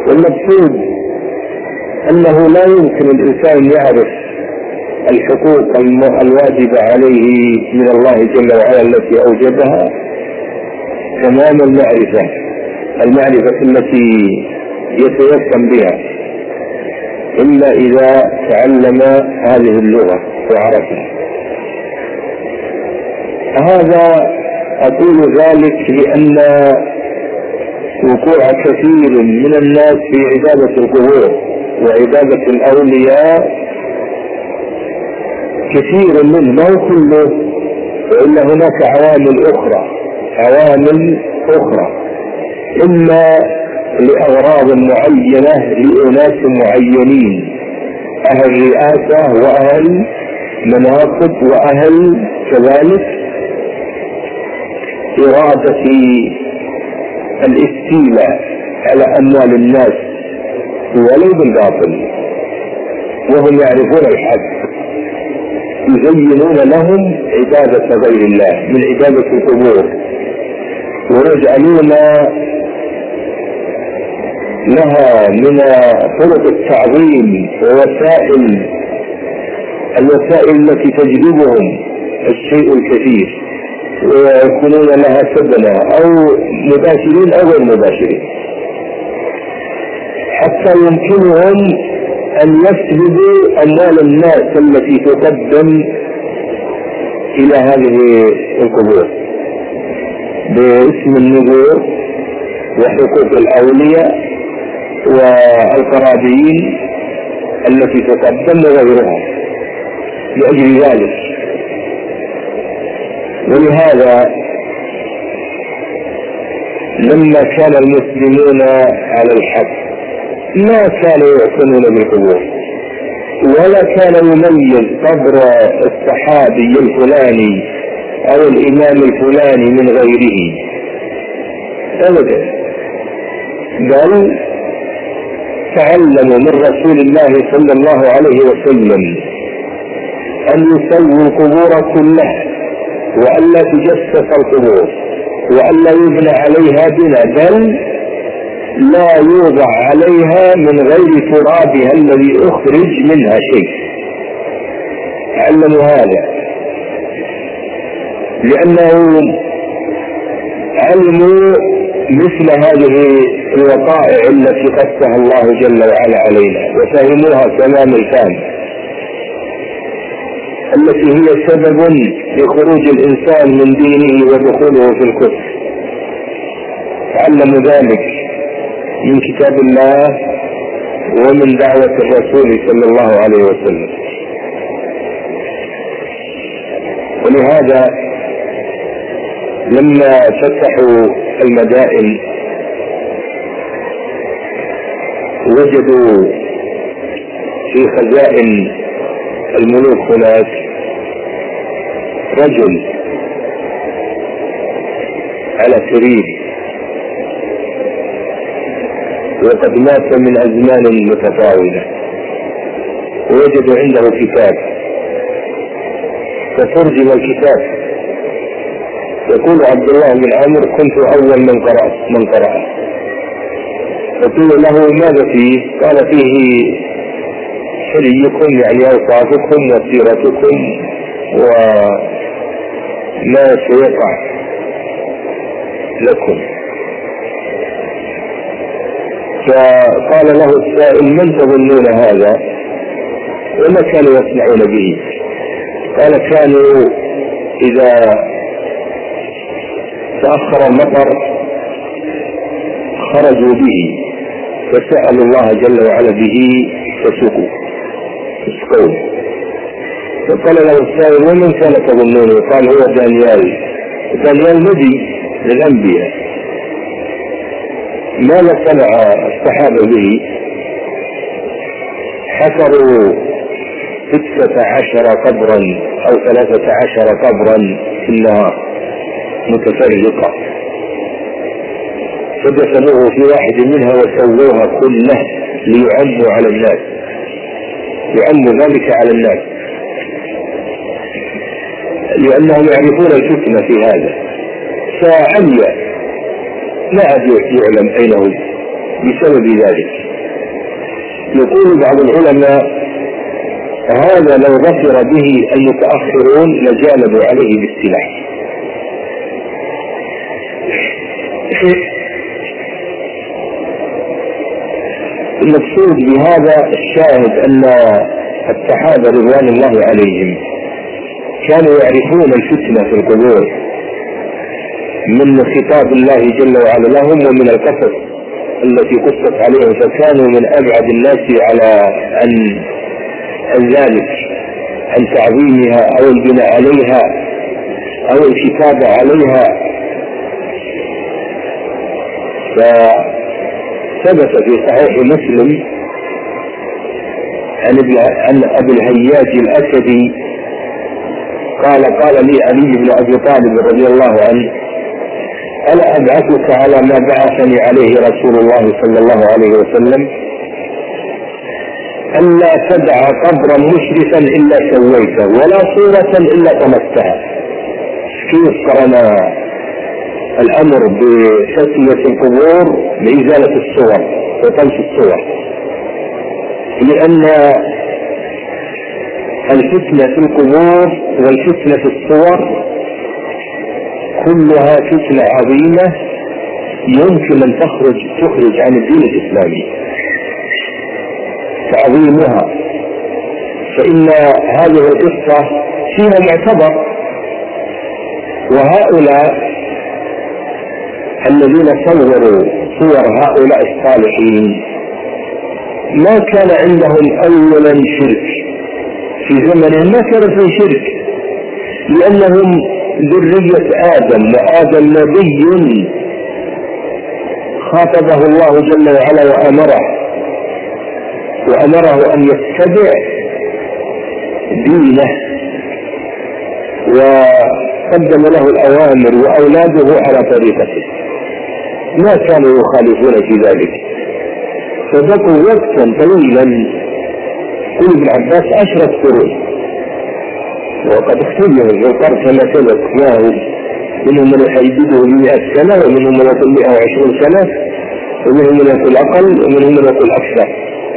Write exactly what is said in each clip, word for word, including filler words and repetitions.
والمقصود أنه لا يمكن الإنسان يعرف الحقوق الواجبة عليه من الله جل وعلا التي أوجبها تمام المعرفة، المعرفة التي يتيقن بها، إلا إذا تعلم هذه اللغة وعرفها. هذا أقول ذلك لأن وقوع كثير من الناس في عبادة القبور وعبادة الأولياء كثير منه، ما هو كله، وإلا هناك عوامل أخرى عوامل أخرى إما لأغراض معينة لأناس معينين، أهل رئاسة وأهل مناصب وأهل كذلك إرادة الاستيلاء على أموال الناس ولو بالباطل، وهم يعرفون الحق، يزينون لهم عبادة غير الله من عبادة القبور، ويجعلون لها من طرق التعظيم ووسائل الوسائل التي تجذبهم الشيء الكثير، ويكونون لها سبلا أو مباشرين أو غير مباشرين، حتى يمكنهم أن يسلبوا أموال الناس التي تقدم إلى هذه القبور باسم النذور وحقوق الأولياء والقرابين التي تقدم وغيرها لأجل ذلك. ولهذا لما كان المسلمون على الحق ما كانوا يعتنون بالقبور، ولا كان يميز قبر الصحابي الفلاني أو الإمام الفلاني من غيره أبدا، بل تعلموا من رسول الله صلى الله عليه وسلم أن يسووا القبور كلها، وألا تجسس القبور، وألا يبنى عليها بنا، بل لا يوضع عليها من غير ترابها الذي أخرج منها شيء. تعلموا هذا لأنه علموا مثل هذه الوقائع التي قصها الله جل وعلا علينا، وفهموها تمام الفهم، التي هي سبب لخروج الإنسان من دينه ودخوله في الكفر. تعلموا ذلك من كتاب الله ومن دعوة الرسول صلى الله عليه وسلم. ولهذا لما فتحوا المدائن وجدوا في خزائن الملوك هناك رجل على سرير وقد مات من أزمان متطاولة، ووجدوا عنده كتاب فترجم الكتاب. يقول عبد الله بن عمرو: كنت أول من قرأ من قرأه. فقيل له: ماذا فيه؟ قال: فيه حليكم، يعني أوصافكم وسيرتكم وما سيقع لكم. فقال له السائل: من تظنون هذا وما كانوا يصنعون به؟ قال: كانوا إذا تأخر المطر خرجوا به فسألوا الله جل وعلا به فسقوا فسقوا. فقال له السائل: ومن كان تظنونه؟ قال: هو دانيال. دانيال نبي للأنبياء. ماذا صنع الصحابة به؟ حفروا ستة عشر قبرا أو ثلاثة عشر قبرا في النهار متفرقة، فدفنوه في واحد منها وسووها كله ليعموا على الناس، يعموا ذلك على الناس، لأنهم يعرفون الفتنة في هذا. فعمي ما عاد يعلم أين هو، بسبب ذلك. يقول بعض العلماء هذا لو ظفر به المتأخرون لجالبوا عليه بالسلاح. المقصود بهذا الشاهد أن الصحابة رضوان الله عليهم كانوا يعرفون الفتنة في القبور من خطاب الله جل وعلا لهم ومن القصص التي قصت عليهم، فكانوا من أبعد الناس على عن عن ذلك، عن تعظيمها أو البناء عليها أو الكتابة عليها. فثبت في صحيح مسلم عن أبي الهياج الأسدي قال قال لي علي بن أبي طالب رضي الله عنه: ألا أبعثك على ما بعثني عليه رسول الله صلى الله عليه وسلم؟ ألا تدع قبرا مشرفا إلا سويته ولا صورة إلا طمستها. كيف قرن الأمر بتسمية القبور بإزالة الصور وطمس الصور؟ لأن الفتنة في القبور والفتنة في الصور كلها فتنة عظيمة يمكن أن تخرج تخرج عن الدين الإسلامي تعظيمها. فإن هذه القصة فيها معتبر، وهؤلاء الذين صوروا صور هؤلاء الصالحين ما كان عندهم أولا شرك في زمنهم، ما كان في شرك لأنهم ذرية آدم، وآدم نبي خاطبه الله جل وعلا وأمره وأمره أن يتبع دينه وقدم له الأوامر وأولاده على طريقته، ما كانوا يخالفون في ذلك. فبقوا وقتا طويلا، قل ابن عباس عشرة قرون، وقد اختلفوا في القرن كما سبق معه، منهم من يحدده بمئة سنة، ومنهم من يقول مئة وعشرين سنة، ومنهم من يقول أقل، ومنهم من يقول أكثر.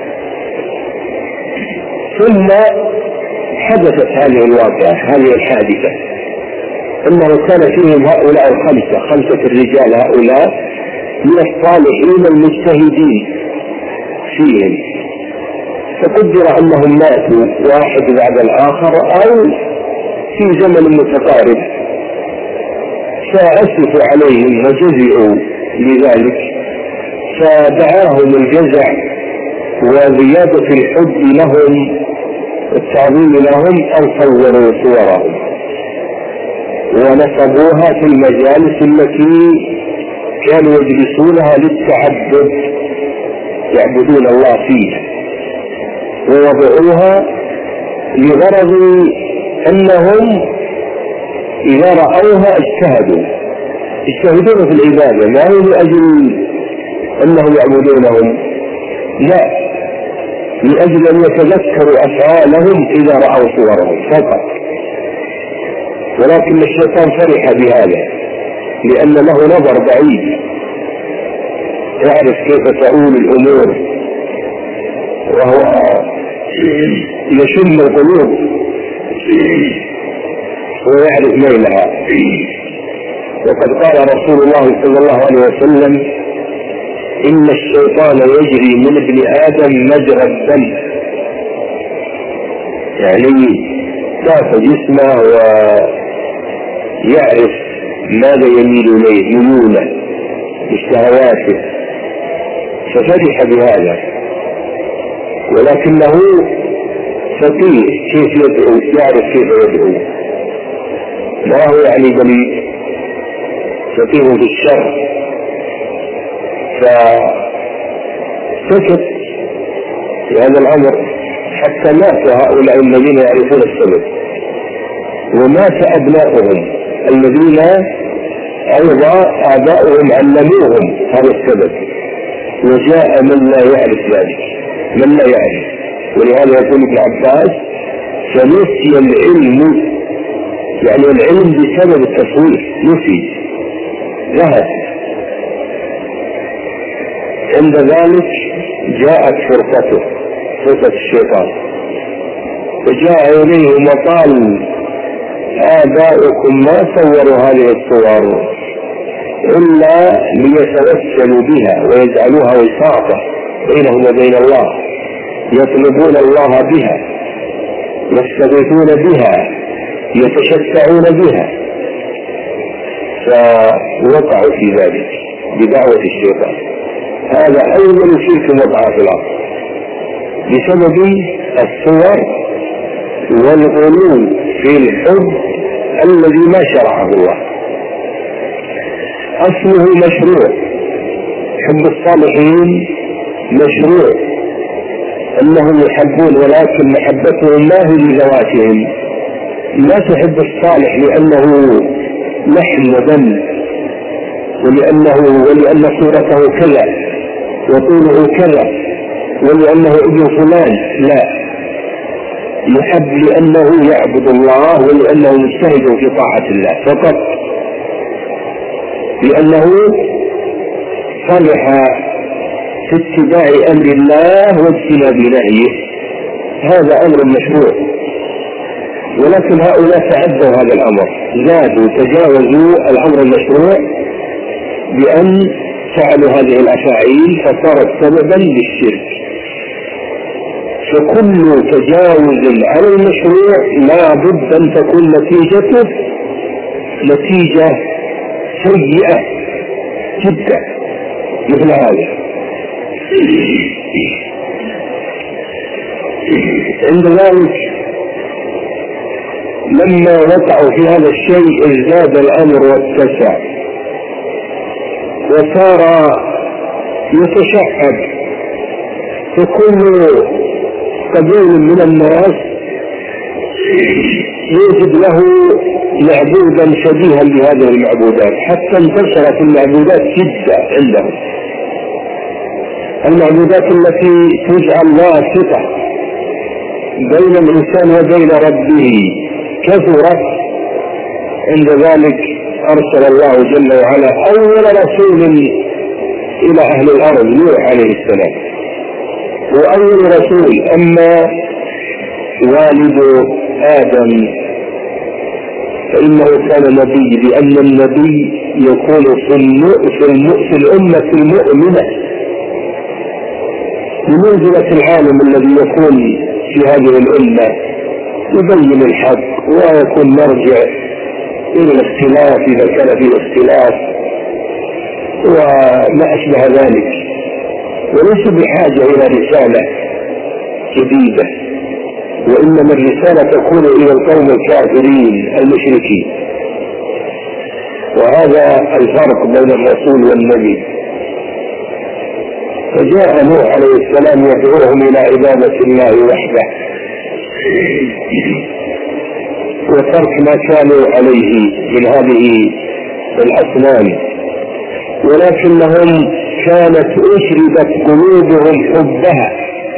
ثم حدثت هذه الواقعة، هذه الحادثة، أنه كان فيهم هؤلاء الخمسة، خمسة الرجال هؤلاء من الصالحين المجتهدين فيهم، فقدر أنهم ماتوا واحد بعد الآخر أو في زمن متقارب، فأسفوا عليهم وجزعوا لذلك، فدعاهم الجزع وزيادة الحب لهم والتعظيم لهم أن صوروا صورهم ونصبوها في المجالس التي كانوا يجلسونها للتعبد، يعبدون الله فيها، ووضعوها لغرض أنهم إذا رأوها اجتهدوا يجتهدون في العبادة، لا لأجل أنهم يعبدونهم، لا، لأجل أن يتذكروا أفعالهم إذا رأوا صورهم فقط. ولكن الشيطان فرح بهذا لأن له نظر بعيد، يعرف كيف تؤول الأمور، وهو يشم القلوب ويعرف ميلها. وقد قال رسول الله صلى الله عليه وسلم: إن الشيطان يجري من ابن آدم مجرى الدم، يعني شاف جسمه ويعرف ماذا يميل إليه ميوله بشهواته، ففرح بهذا. ولكنه فقيه كيف يدعو، يعرف كيف يدعو، ما هو يعني بليد، فقيه في الشر. فسكت في هذا الأمر حتى مات هؤلاء الذين يعرفون السبب، ومات أبناؤهم الذين أيضا آباؤهم علموهم هذا السبب، وجاء من لا يعرف ذلك، من لا يعرف. ولهذا يقول ابن عباس: فنسي العلم، يعني العلم بسبب التصوير نسي، ذهب. عند ذلك جاءت فرقته، فرقة الشيطان، فجاء إليهم وقال: آباؤكم ما صوروا هذه الصور إلا ليتوسلوا بها ويجعلوها وساطة بينهم وبين الله، يطلبون الله بها، يستغيثون بها، يتشفعون بها. فوقعوا في ذلك بدعوة الشيطان. هذا أول شرك وقع في الأرض بسبب الصور والغلو في الحب الذي ما شرعه الله. أصله مشروع، حب الصالحين مشروع، أنهم يحبون، ولكن محبتهم ما هي لذواتهم. لا تحب الصالح لأنه لحم ودم، ولأنه ولأن صورته كذا وطوله كذا ولأنه ابن فلان، لا، يحب لأنه يعبد الله ولأنه مجتهد في طاعة الله فقط، لأنه صلح في اتباع أمر الله واجتناب نهيه. هذا أمر مشروع، ولكن هؤلاء تعدوا هذا الأمر، زادوا تجاوزوا الأمر المشروع بأن فعلوا هذه الأفاعيل فصارت سببا للشرك. فكل تجاوز على المشروع لا بد أن تكون نتيجته نتيجة سيئة جدا مثل هذا. عند ذلك لما وقعوا في هذا الشيء ازداد الأمر واتسع وصار يتشعب، فكل قبيل من الناس يوجد له معبودا شبيها بهذه المعبودات، حتى انتشرت المعبودات جدا عندهم، المعبودات التي تجعل واسطة بين الإنسان وبين ربه كثرت. عند ذلك أرسل الله جل وعلا أول رسول إلى أهل الأرض نوح عليه السلام، وأول رسول. أما والد آدم فإنه كان نبي، لأن النبي يكون في, في, في الأمة المؤمنة بمنزلة العالم الذي يكون في هذه الأمة، يبين الحق ويكون مرجع إلى الاختلاف إذا كان فيه اختلاف وما أشبه ذلك، وليس بحاجة إلى رسالة جديدة، وإنما الرسالة تكون إلى القوم الكافرين المشركين. وهذا الفرق بين الرسول والنبي. فجاء نوح عليه السلام يدعوهم إلى عبادة الله وحده وترك ما كانوا عليه من هذه الأصنام، ولكنهم كانت أشربت قلوبهم حبها،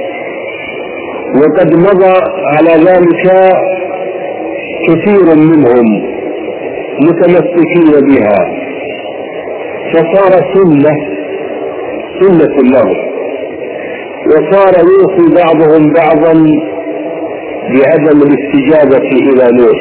وقد مضى على ذلك كثير منهم متمسكين بها، فصار سنة سنة الله، وصار يوصي بعضهم بعضا بعدم الاستجابة إلى نوح،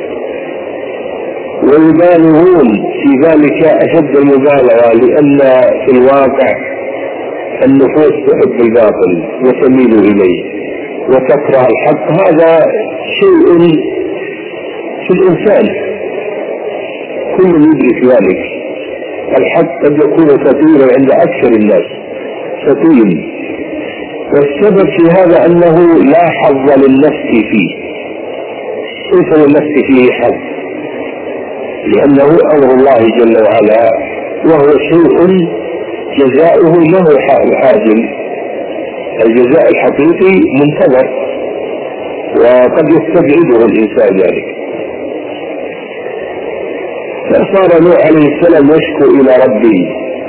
ويبالغون في ذلك أشد المبالغة، لأن في الواقع النفوس تحب الباطل وتميل إليه وتكره الحق. هذا شيء في الإنسان، كل يدرك ذلك. الحق قد يكون ثقيلا عند أكثر الناس، ثقيل، والسبب في هذا أنه لا حظ للنفس فيه، ليس للنفس فيه حظ، لأنه أمر الله جل وعلا، وهو شيء جزاؤه له حاجم، الجزاء الحقيقي منتظر وقد يستبعده الإنسان ذلك. فصار نوح عليه السلام يشكو إلى ربي،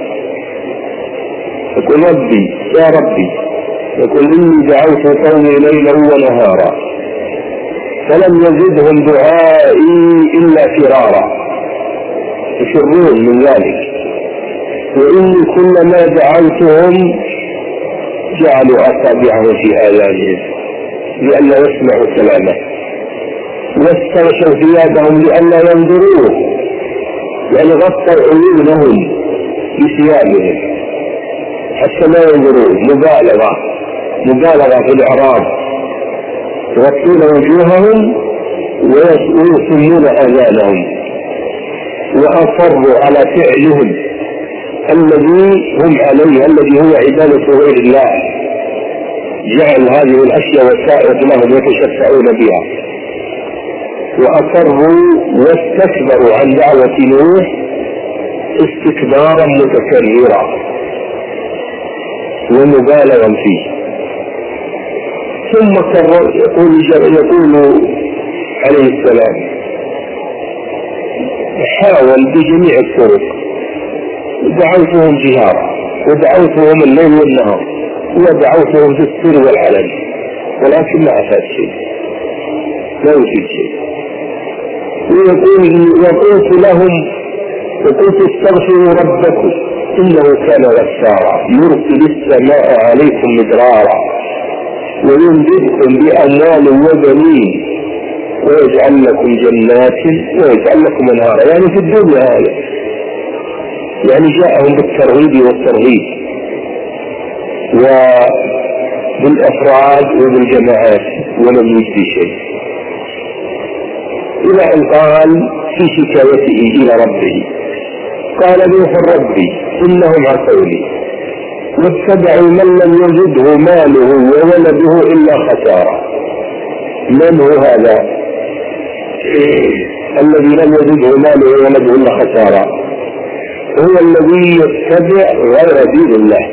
يقول ربي يا ربي، يقول إني دعوت قومي ليلا ونهارا فلم يزدهم دعائي إلا فرارا، يفرون من ذلك. وإني كلما دعوتهم جعلوا أصابعهم في آذانهم لئلا يسمعوا كلامه، واستغشوا ثيابهم لئلا ينظروه، يعني غطوا عيونهم بثيابهم حتى لا ينظروه. مبالغة مبالغة في الإعراض، يغطون وجوههم ويسمون آذانهم، وأصروا على فعلهم الذي هم عليه، الذي هو عبادة غير الله، جعل هذه الأشياء وسائل لهم يتشفعون بها، وأصروا واستكبروا عن دعوة نوح استكبارا متكررا ومبالغا فيه. ثم يقول, يقول عليه السلام حاول بجميع الطرق، دعوتهم جهارا ودعوتهم الليل والنهار ودعوتهم في السر والعلن، ولكن ما أفاد شيء، لا يفيد شيء. ويقول وقلت لهم وقلت استغفروا ربكم إنه كان غفارا يرسل السماء عليكم مدرارا ويمددكم بأموال وبنين ويجعل لكم جنات ويجعل لكم أنهارا. يعني في الدنيا هذا، يعني جاءهم بالترغيب والترهيب وبالأفراد وبالجماعات ولم يجد شيء، إلى أن قال في شكايته إلى ربه قال نوح ربي إنهم عصوني واتبعوا من لم يجده ماله وولده إلا خسارة. من هو هذا الذي لم يجده ماله وولده إلا خسارة؟ هو الذي يتبع غير دين الله.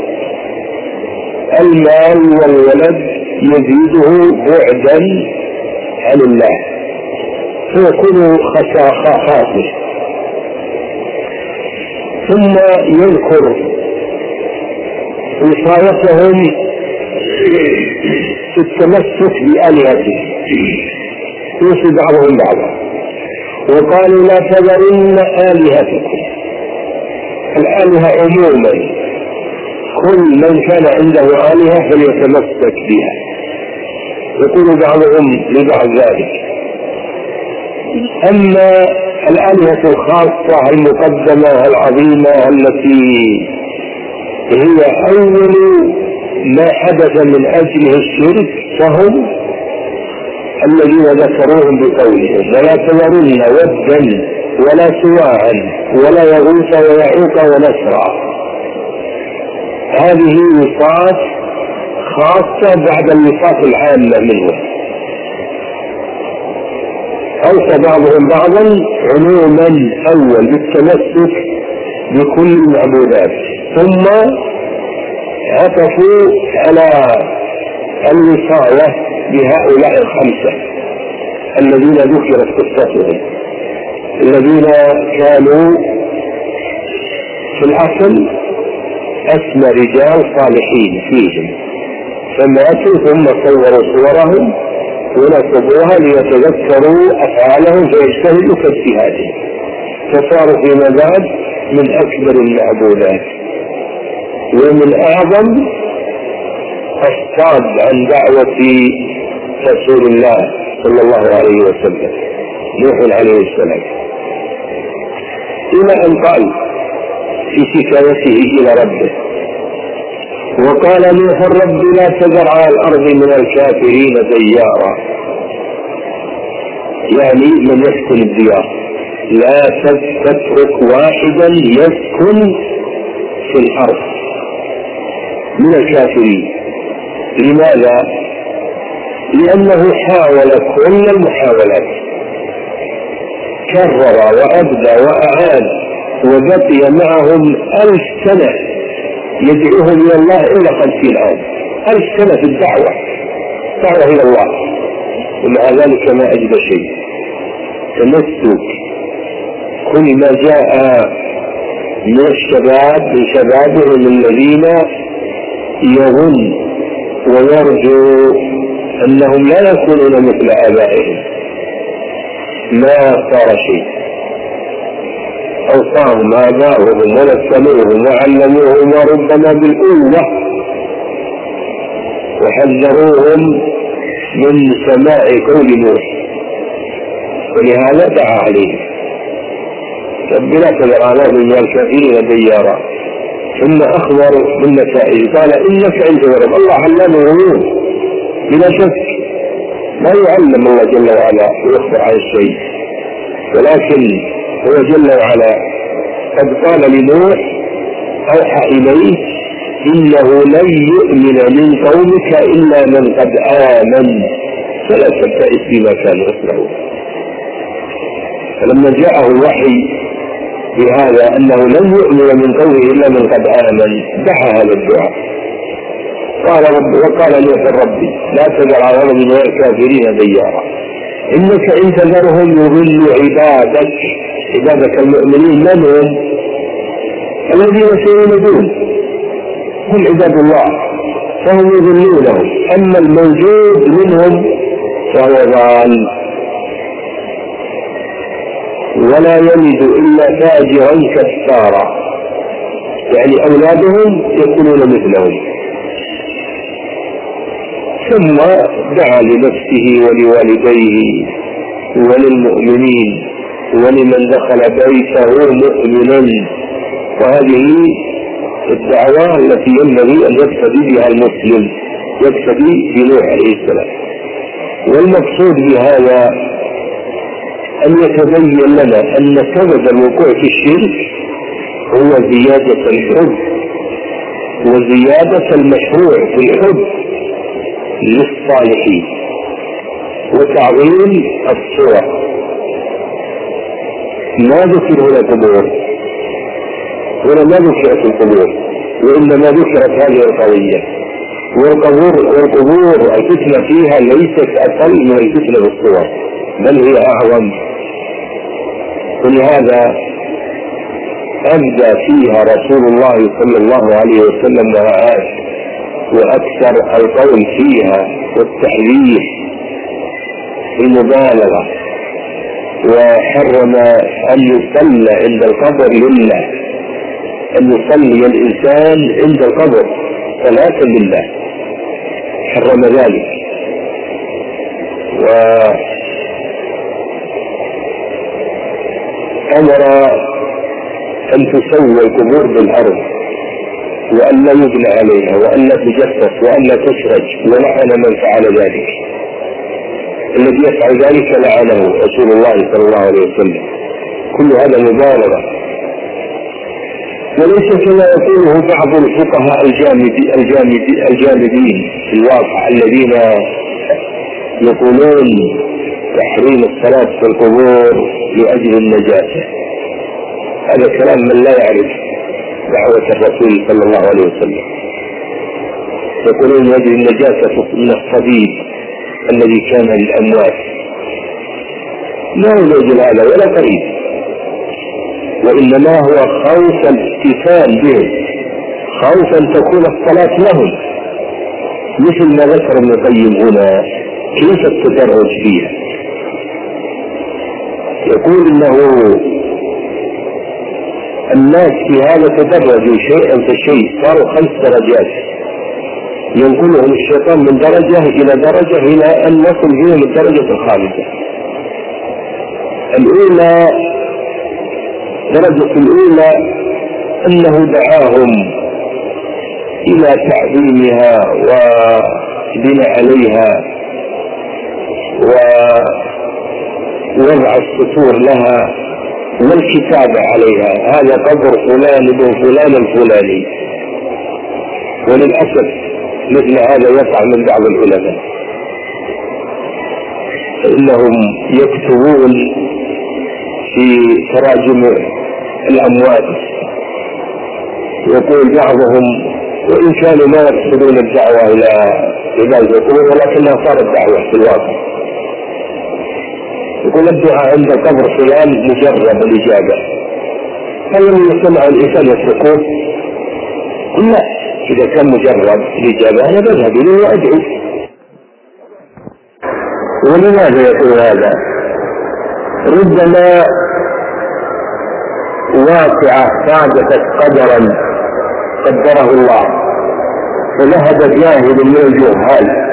المال والولد يزيده بعدا عن الله فيكون خاسر. ثم يذكر وصايتهم في التمسك بآلهتهم، يوصي بعضهم بعضا وقالوا لا تذرن آلهتكم. الآلهة عموما كل من كان عنده آلهة فليتمسك بها، يقول بعضهم لبعض ذلك. أما الآلهة الخاصة المقدمة العظيمة التي هي أول ما حدث من أجله الشرك فهم الذين ذكروهم بقولهم ولا تذرن ودا ولا سواعا ولا يغوث ويعوق ونسرا. هذه وصفات خاصة بعد الوصفات العامة منهم. أوصى بعضهم بعضا عموما أول بالتمسك بكل المعبودات، ثم عطفوا على الوصاية بهؤلاء الخمسة الذين ذكرت قصتهم، الذين كانوا في الأصل أسمى رجال صالحين فيهم فماتوا ثم صوروا صورهم ونصبوها ليتذكروا أفعالهم فيجتهدوا كاجتهادهم، فصاروا فيما بعد من أكبر المعبودات ومن أعظم الصاد عن دعوة رسول الله صلى الله عليه وسلم نوح عليه السلام، إلى أن قال في شكايته إلى ربه وقال نوح رب لا تذر على الأرض من الكافرين ديارا، يعني من يسكن الديار، لا تترك واحدا يسكن في الأرض من الكافرين. لماذا؟ لأنه حاول كل المحاولات، كرر وأبدى وأعاد وبقي معهم ألف سنة يدعوهم إلى الله إلا خمسين عام، ألف سنة في الدعوة دعوة إلى الله، ومع ذلك ما أجد شيء. تمسك كل ما جاء من الشباب من شبابهم الذين يظن ويرجو أنهم لا يكونون مثل آبائهم، ما صار شيء. أوصاهم آباؤهم ونسلوهم وعلموهم وربما بالقوة وحذروهم من سماع قول نوح، ولهذا دعا عليهم: رب لا تذر على من الكافرين ديارا. ثم أخبر بالنتائج قال: إنك أنت رب الله علام الغيوب. بلا شك لا يعلم الله جل وعلا ويخبر عن الشيء، ولكن هو جل وعلا قد قال لنوح: أوحى إليه إنه لن يؤمن من قومك إلا من قد آمن فلا تبتئس بما كانوا يصنعون. فلما جاءه الوحي بهذا أنه لن يؤمن من قومه إلا من قد آمن دعا هذا الدعاء. قال رب وقال نوح: ربي لا تذر على الأرض من الكافرين ديارا إنك إن تذرهم يضلوا عبادك عبادك المؤمنين. من هم؟ الذين سيولدون هم عباد الله فهم يضلونهم، أما الموجود منهم فهو ضال ولا يلد إلا فاجرا كفارا، يعني أولادهم يكونون مثلهم. ثم دعا لنفسه ولوالديه وللمؤمنين ولمن دخل بيته مؤمنا، وهذه الدعوة التي ينبغي أن يقتدي بها المسلم، يقتدي بنوح عليه السلام. والمقصود بهذا أن يتبين لنا أن سبب الوقوع في الشرك هو زيادة الحب وزيادة المشروع في الحب للصالحين وتعظيم الصور. ما ذكر هنا قبور، هنا ما ذكرت القبور، وإنما ذكرت هذه القضية. والقبور والقبور الفتنة فيها ليست أقل من الفتنة بالصور، بل هي أعظم. ولهذا أبدى فيها رسول الله صلى الله عليه وسلم وعاش وأكثر القول فيها والتحذير المبالغة، وحرم أن يصلى عند القبر لله، أن يصلي الإنسان عند القبر صلاة لله، حرم ذلك. وأمر أن تسوى القبور بالأرض وأن لا يبنى عليها وأن لا تجسس وأن لا تسرج، ولعن من فعل ذلك. الذي يفعل ذلك لعنه رسول الله صلى الله عليه وسلم. كل هذا مبالغة، وليس كما يقوله بعض الفقهاء الجامدين الجامدين الجامدين في الواقع الذين يقولون تحريم الصلاة في القبور لأجل النجاسة. هذا كلام من لا يعرف دعوة الرسول صلى الله عليه وسلم. يقولون لأجل النجاسة من الصديد الذي كان للأموات، لا يوجد هذا ولا قريب، وإنما هو خوف الاحتفال بهم، خوف أن تكون الصلاة لهم، مثل ما ذكر ابن القيم هنا كيف التدرج فيها. يقول إنه الناس في هذا تدرجوا شيئا فشيء، صاروا خمس درجات ينقلهم الشيطان من درجة إلى درجة إلى أن نصل بهم الدرجة الخامسة. الأولى درجة الأولى أنه دعاهم إلى تعظيمها وبناء عليها ووضع السطور لها والكتابة عليها، هذا قبر فلان ابن فلان الفلاني. وللأسف مثل هذا يقع من بعض العلماء، فإنهم يكتبون في تراجم الأموات، يقول بعضهم وإن كانوا ما يقصدون الدعوة إلى عبادة القبور ولكنها صارت دعوة في الواقع، يقول الدعاء عند قبر فلان مجرد الإجابة، هل يسمع الإنسان يتركوه؟ لا، إذا كان مجرد الإجابة أنا بذهب إليه وأدعو. ولماذا يقول هذا؟ ربما واقعة صادفت قدرا قدره الله، فذهب جاهل من الجهال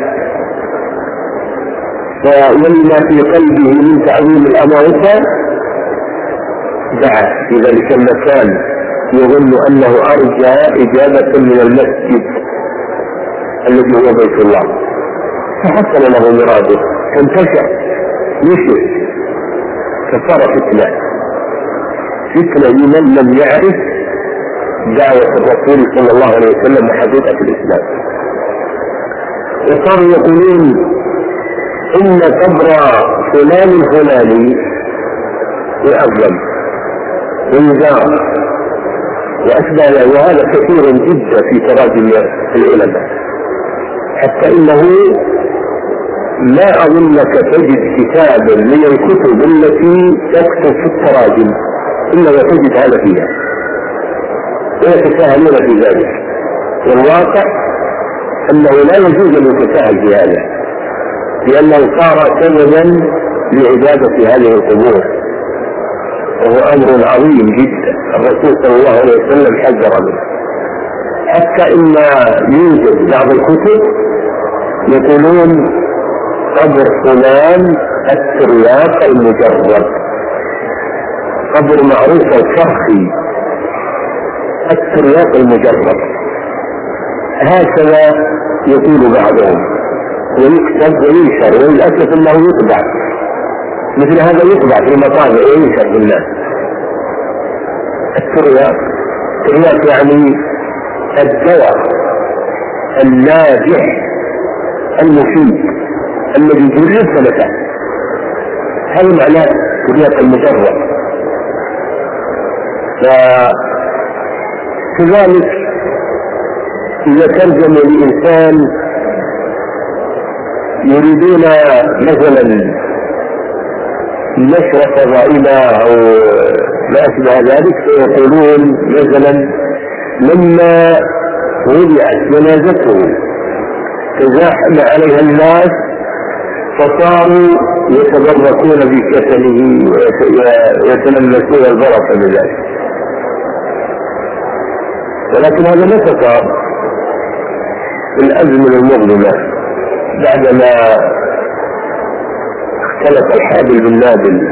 فولما في قلبه من تعظيم الأمانة دعا في ذلك المكان يظن أنه أرجى إجابة من المسجد الذي هو بيت الله، فحصل له مراده فانتشر نشر فصار فتنة فتنة لمن لم يعرف دعوة الرسول صلى الله عليه وسلم وحقيقة الإسلام. وصاروا يقولون إن قبر فلان الفلاني يعظم ويزار وأشبه، وهذا كثير جدا في تراجم العلماء، حتى إنه لا أظنك تجد كتابا من الكتب التي تكتب في التراجم إلا وتجد هذا فيها ويتساهلون في ذلك، والواقع أنه لا يجوز أن يتساهل في هذا لأنه صار سببا لعبادة هذه القبور، وهو أمر عظيم جدا الرسول صلى الله عليه وسلم حذر منه. حتى إن يوجد بعض الكتب يقولون قبر فلان الترياق المجرد، قبر معروف الشرخي الترياق المجرد، هكذا يقول بعضهم ويكتب وينشر، وللأسف أنه يطبع مثل هذا، يطبع في المطابع وينشر بالناس. الترياق الترياق يعني الدواء الناجح المفيد الذي جرب فنفع، هذا معناه الترياق المجرد. فكذلك إذا ترجم لإنسان يريدون مثلا نشر فضائله أو ما أشبه ذلك فيقولون مثلا لما وضعت جنازته تزاحم عليها الناس فصاروا يتبركون بكفنه ويتلمسون البركة من ذلك، ولكن هذا متى صار؟ الأزمنة المظلمة بعدما اختلف الحابل بالنابل،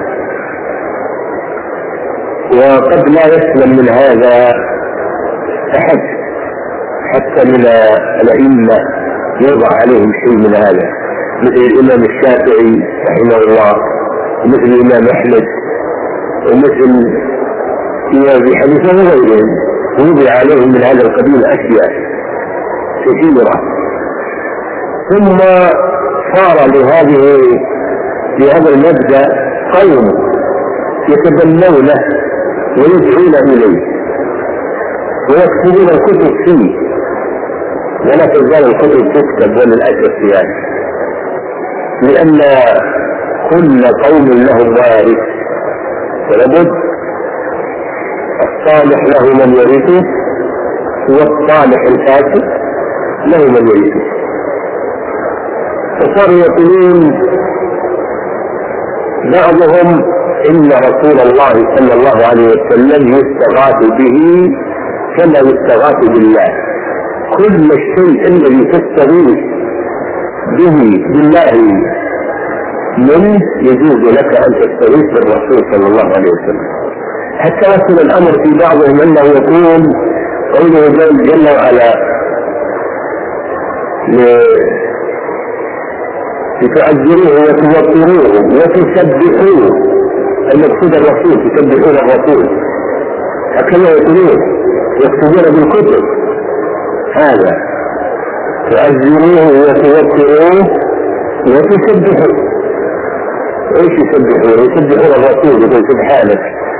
وقد لا يسلم من هذا أحد حتى من الأئمة يوضع عليهم شيء من هذا، مثل الإمام الشافعي رحمه الله ومثل الإمام أحمد ومثل الإمام أبي حنيفة وغيرهم، وضع عليهم من هذا القبيل أشياء كثيرة. ثم صار لهذه لهذا المبدأ قوم يتبنونه ويدعون إليه ويكتبون الكتب فيه، ولا تزال الكتب تكتب وللأسف في هذا، لأن كل قوم له وارث، فلابد الصالح له من يرثه والصالح الفاسد له من يرثه. فصاروا يقولون بعضهم إن رسول الله صلى الله عليه وسلم يستغاث به كما يستغاث بالله، كل الشيء الذي تستغيث به بالله منه يجوز لك أن تستغيث بالرسول صلى الله عليه وسلم. حتى وصل الأمر في بعضهم أنه يقول قوله جل وعلا لتعذروه وتوقروه وتسبحوه، المقصود الرسول، تسبحون الرسول، هكذا يقولون يكتبون بالكتب هذا، تعذروه وتوقروه وتسبحوه. ايش يسبحون؟ يسبحون الرسول، يقول سبحانك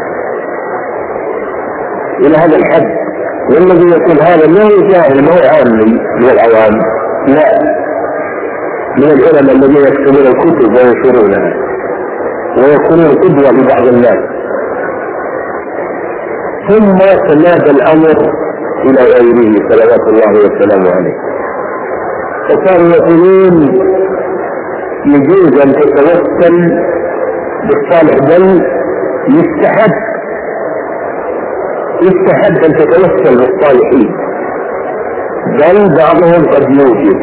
الى هذا الحد. والذي يقول هذا ما هو جاهل، ما هو عامي من العوام، لا، من العلماء الذين يكتبون الكتب وينشرونها ويكونون قدوة لبعض الناس. ثم تنادى الأمر إلى غيره صلوات الله وسلامه عليه، فصاروا يقولون يجوز أن تتوسل بالصالح، بل يستحب يستحب أن تتوسل بالصالحين، بل بعضهم قد يوجد.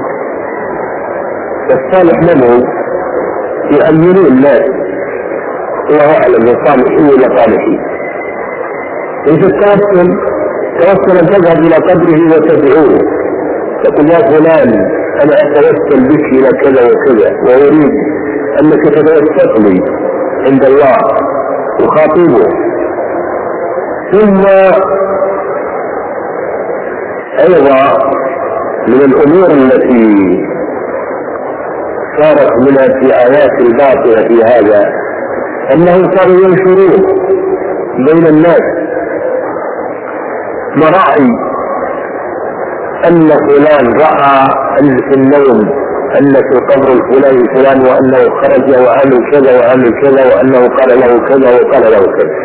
الصالح منه يؤمنون الناس، الله أعلم من صالحين ولا صالحين. إذا التوسل توسل أن تذهب إلى قبره وتدعوه، تقول يا فلان أنا أتوسل بك إلى كذا وكذا، وأريد أنك تتوسل لي عند الله، وخاطبه. ثم أيضا من الأمور التي صارت من الدعايات الباطلة في هذا أنهم صاروا ينشرون بين الناس مراعي أن فلان رأى أن في النوم أن في قبر الفلاني فلان، وأنه خرج وعمل كذا وعمل كذا، وأنه قال له كذا وقال له كذا،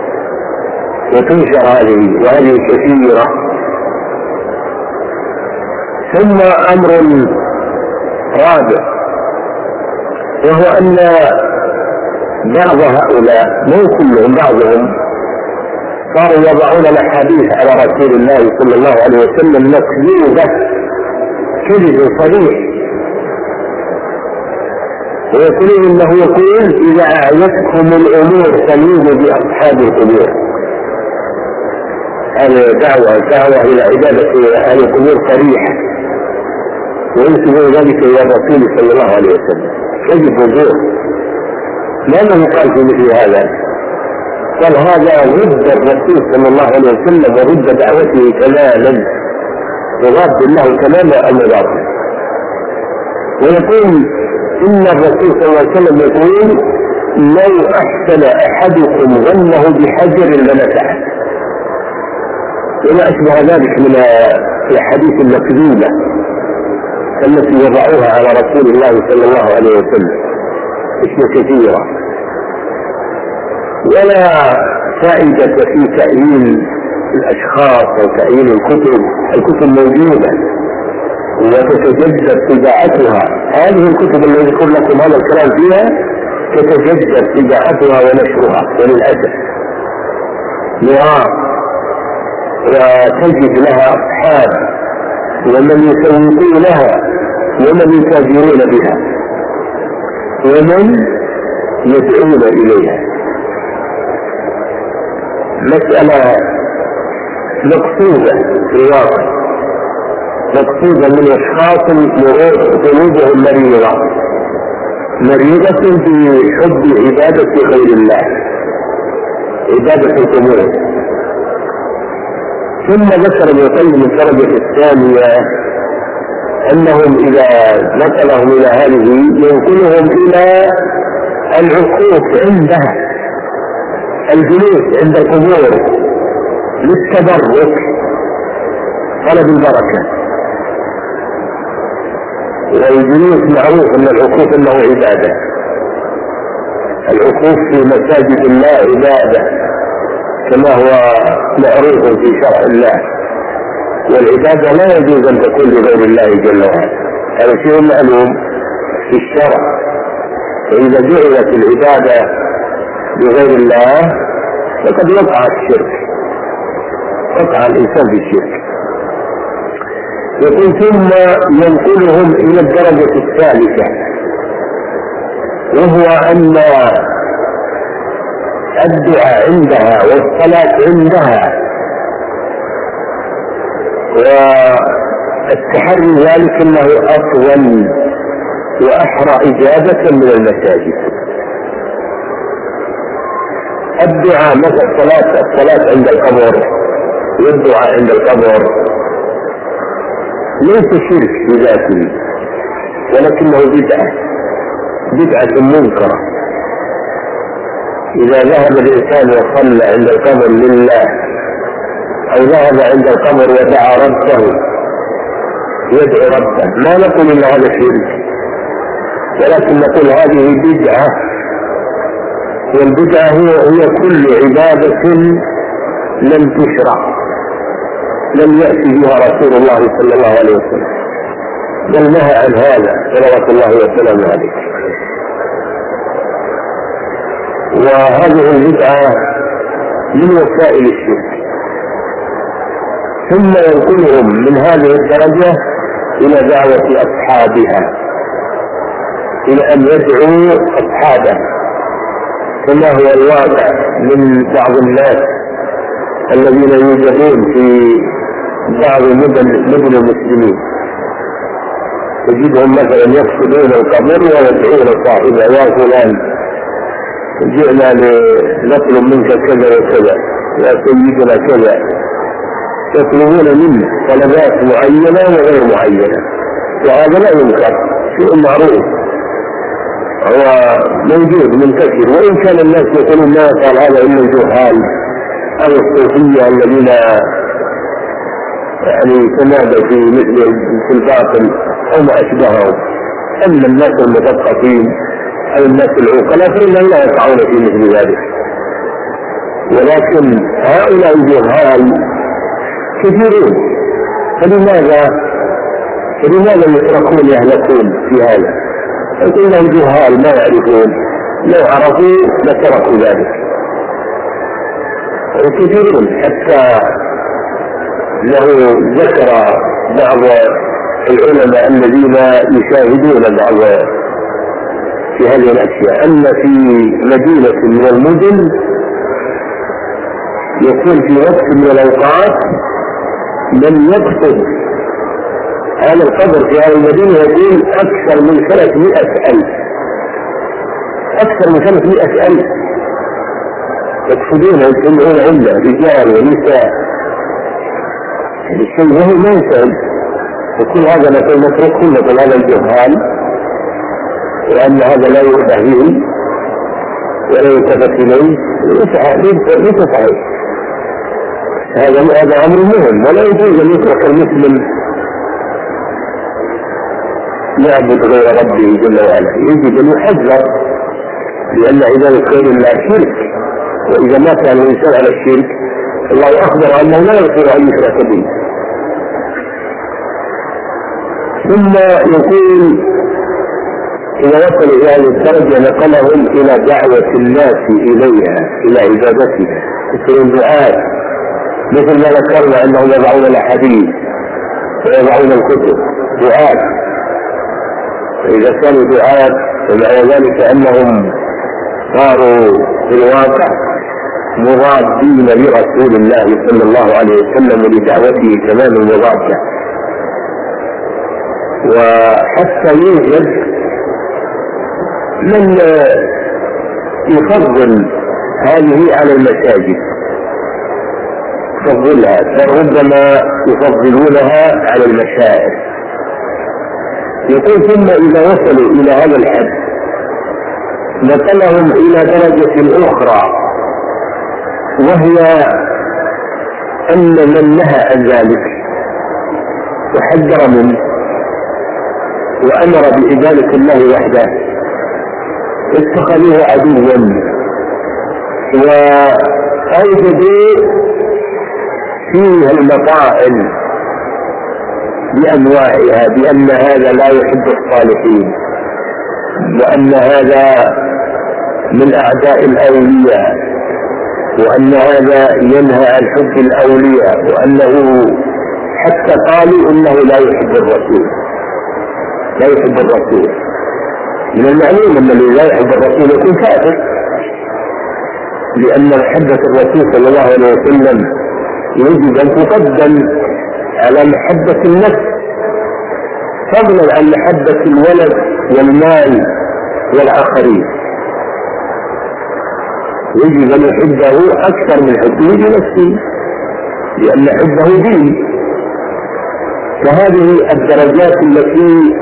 وتنشر هذه وهذه كثيرة. ثم أمر رابع، وهو أن بعض هؤلاء، مو كلهم، بعضهم صاروا يضعون الأحاديث على رسول الله صلى الله عليه وسلم مكذوبة كذب صريح، ويقولون انه يقول اذا اعيتكم الامور فليؤمنوا باصحاب القبور. هذه دعوة دعوة الى عبادة اهل القبور صريحة، وينسبون ذلك الى الرسول صلى الله عليه وسلم. كذب وزور. ماذا يقال في مثل هذا؟ قال هذا ضد الرسول صلى الله عليه وسلم وضد دعوته تماما، يضاد الله تماما المضاد. ويقول إن الرسول صلى الله عليه وسلم يقول لو أحسن أحدكم ظنه بحجر لمسحه، وما أشبه ذلك من الحديث المكذوبة التي وضعوها على رسول الله صلى الله عليه وسلم، اشياء كثيرة. ولا فائدة في تأيين الأشخاص أو تأيين الكتب. الكتب موجودة وتتجدد طباعتها، هذه الكتب اللي يذكر لكم هذا الكلام فيها تتجدد طباعتها ونشرها، وللأسف نعم، وتجد لها أصحاب ومن يسوقون لها ومن يتاجرون بها ومن يدعون إليها. مسألة مقصودة في الواقع، مقصودة من أشخاص قلوبهم مريضة مريضة بحب عبادة غير الله، عبادة القبور. ثم ذكر ابن القيم الدرجة الثانية أنهم إذا نقلهم إلى هذه ينقلهم إلى العقوق عندها، الجلوس عند القبور للتبرك، طلب البركة. والجلوس معروف أن العقوق أنه عبادة، العقوق في مساجد الله عبادة كما هو معروف في شرع الله، والعبادة لا يجوز أن تكون لغير الله جل وعلا، هذا شيء معلوم في الشرع. فإذا جعلت العبادة لغير الله فقد وقع الشرك، وقع الإنسان بالشرك. يقول ثم ينقلهم إلى الدرجة الثالثة، وهو أن الدعاء عندها والصلاة عندها والتحري ذلك أنه أفضل وأحرى إجابة من المساجد. الدعاء مثل الصلاة الصلاة عند القبر والدعاء عند القبر ليس شرك بذاته، ولكنه بدعة بدعة منكرة. إذا ذهب الإنسان وصلى عند القبر لله، أو ذهب عند القبر ودعا ربه يدعو ربه، ما نقول إن هذا شرك، ولكن نقول هذه بدعة. والبدعة هي كل عبادة لم تشرع، لم يأتي بها رسول الله صلى الله عليه وسلم، بل نهى عن هذا صلوات الله وسلامه عليه. وهذه البدعة من وسائل الشرك، ثم ينقلهم من هذه الدرجة إلى دعوة أصحابها، إلى أن يدعو أصحابه، كما هو الواقع من بعض الناس الذين يوجدون في بعض مدن مدن المسلمين، تجدهم مثلا يقصدون القبر ويدعون صاحبه: يا فلان جئنا لنطلب منك كذا وكذا، يا سيدنا كذا، يطلبون منه طلبات معينة وغير معينة، وهذا لا ينكر، شيء معروف هو موجود منتشر، وإن كان الناس يقولون ما يفعل هذا إلا الجهال أو الصوفية الذين يعني تنادوا في مثل في الباطل أو ما أشبههم. أما الناس المثقفين أو الناس العقلاء فإنهم لا يقعون في مثل ذلك، ولكن هؤلاء الجهال كثيرون، فلماذا فلماذا يتركون يهلكون في هذا؟ إنهم جهال ما يعرفون، لو عرفوا لتركوا ذلك. وكثيرون حتى له ذكر بعض العلماء الذين يشاهدون بعض في هذه الأشياء أن في مدينة من المدن يكون في وقت من الأوقات من يقصد هذا القبر في هذه المدينة يكون أكثر من ثلاثمائة ألف، أكثر من ثلاثمائة ألف يقصدون يجتمعون عنده رجال ونساء. الشيء هو ما يسأل، وكل هذا نتركه مثل هذا الجهال، وأن هذا لا يؤبه به ولا يلتفت إليه، ليس صحيح. هذا هذا أمر مهم، ولا يجوز أن يترك المسلم يعبد غير ربه جل وعلا، يجب أن يحذر، لأن عبادة غير الله شرك، وإذا مات الإنسان على الشرك الله أخبر أنه لا يغفر أن يشرك به. ثم يقول إذا وصلوا إلى هذه الدرجة نقلهم إلى دعوة الناس إليها، إلى عبادتها، يصيرون دعاة، مثل ما ذكرنا أنهم يضعون الأحاديث ويضعون الكتب، دعاة. إذا كانوا دعاة فمعنى ذلك أنهم صاروا في الواقع مضادين لرسول الله صلى الله عليه وسلم ولدعوته تمام المضادة. وحتى يوجد من يفضل هذه على المساجد، يفضلها، فربما يفضلونها على المشاعر. يقول ثم إذا وصلوا إلى هذا الحد نقلهم إلى درجة أخرى، وهي أن من نهى عن ذلك وحذر منه وأمر بعبادة الله وحده اتخذوه عدوا، وأوجدوا فيه المطاعن بأنواعها، بأن هذا لا يحب الصالحين، وأن هذا من أعداء الأولياء، وأن هذا ينهى عن حب الأولياء، وأنه حتى قالوا إنه لا يحب الرسول، لا يحب الرسول. من المعلوم أن الذي لا يحب الرسول يكون كافر، لأن محبة الرسول صلى الله عليه وسلم يجب أن تقدم على محبة النفس، فضلا عن محبة الولد والمال والآخرين. يجب أن يحبه أكثر من حبه لنفسه، لأن حبه دين. فهذه الدرجات التي